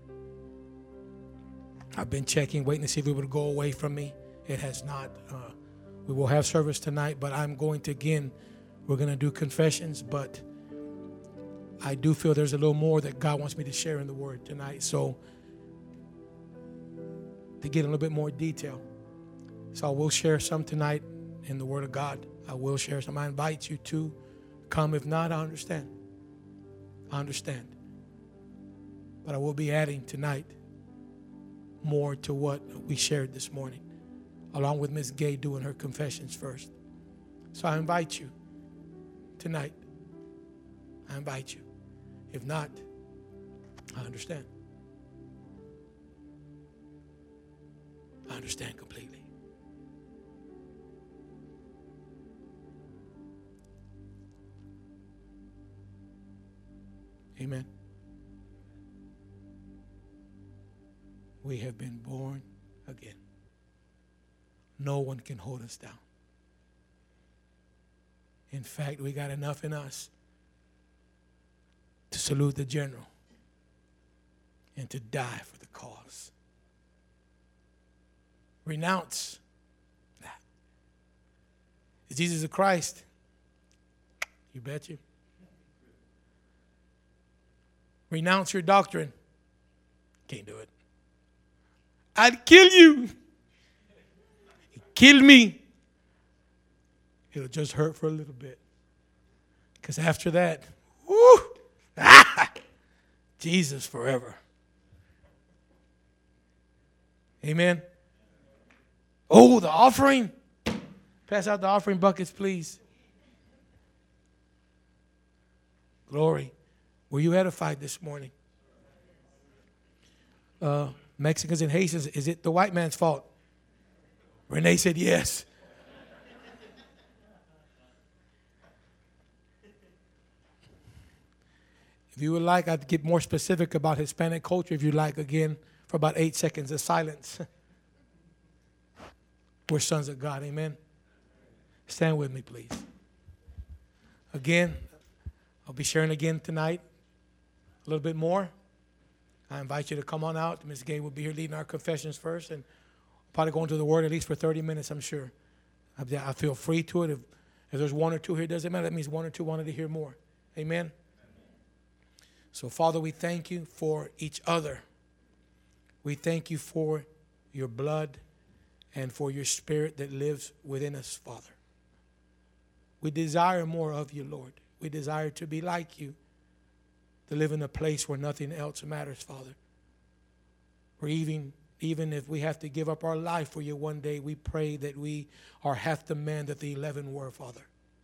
I've been checking, waiting to see if it would go away from me. It has not. Uh, we will have service tonight, but I'm going to, again, we're going to do confessions, but I do feel there's a little more that God wants me to share in the Word tonight. So, to get a little bit more detail. So I will share some tonight in the Word of God. I will share some. I invite you to come. If not, I understand. I understand. But I will be adding tonight more to what we shared this morning, along with Miss Gay doing her confessions first. So I invite you tonight. I invite you. If not, I understand. I understand completely. Amen. We have been born again. No one can hold us down. In fact, we got enough in us to salute the general and to die for the cause. Renounce that. Is Jesus the Christ? You bet you. Renounce your doctrine. Can't do it. I'd kill you. Kill me. It'll just hurt for a little bit. Because after that, whoo, ah, Jesus forever. Amen. Oh, the offering. Pass out the offering buckets, please. Glory. Were you edified this morning? Uh, Mexicans and Haitians, is it the white man's fault? Renee said yes. If you would like, I'd get more specific about Hispanic culture, if you like, again, for about eight seconds of silence. We're sons of God, amen? Stand with me, please. Again, I'll be sharing again tonight a little bit more. I invite you to come on out. Miz Gay will be here leading our confessions first, and probably go into the Word at least for thirty minutes, I'm sure. I feel free to it. If, if there's one or two here, it doesn't matter. That means one or two wanted to hear more. Amen? So, Father, we thank you for each other. We thank you for your blood and for your Spirit that lives within us, Father. We desire more of you, Lord. We desire to be like you, to live in a place where nothing else matters, Father. Or even, even if we have to give up our life for you one day, we pray that we are half the man that the eleven were, Father.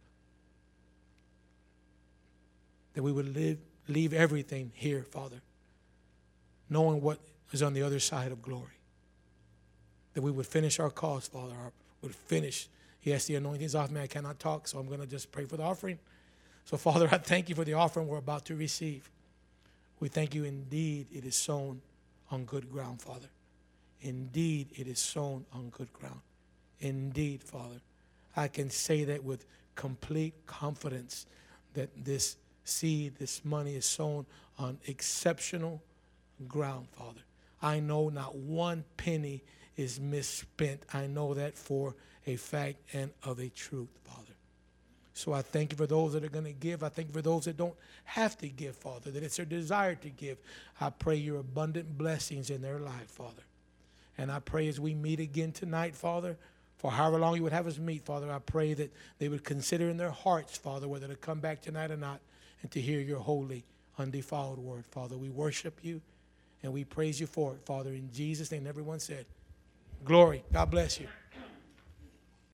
That we would live, leave everything here, Father, knowing what is on the other side of glory. That we would finish our cause, Father, our, would finish. Yes, the anointing is off me. I cannot talk, so I'm going to just pray for the offering. So, Father, I thank you for the offering we're about to receive. We thank you indeed it is sown on good ground, Father. Indeed it is sown on good ground. Indeed, Father, I can say that with complete confidence that this seed, this money is sown on exceptional ground, Father. I know not one penny is misspent. I know that for a fact and of a truth, Father. So I thank you for those that are going to give. I thank you for those that don't have to give, Father, that it's their desire to give. I pray your abundant blessings in their life, Father. And I pray as we meet again tonight, Father, for however long you would have us meet, Father, I pray that they would consider in their hearts, Father, whether to come back tonight or not, and to hear your holy, undefiled word. Father, we worship you and we praise you for it, Father, in Jesus' name. Everyone said, glory. God bless you.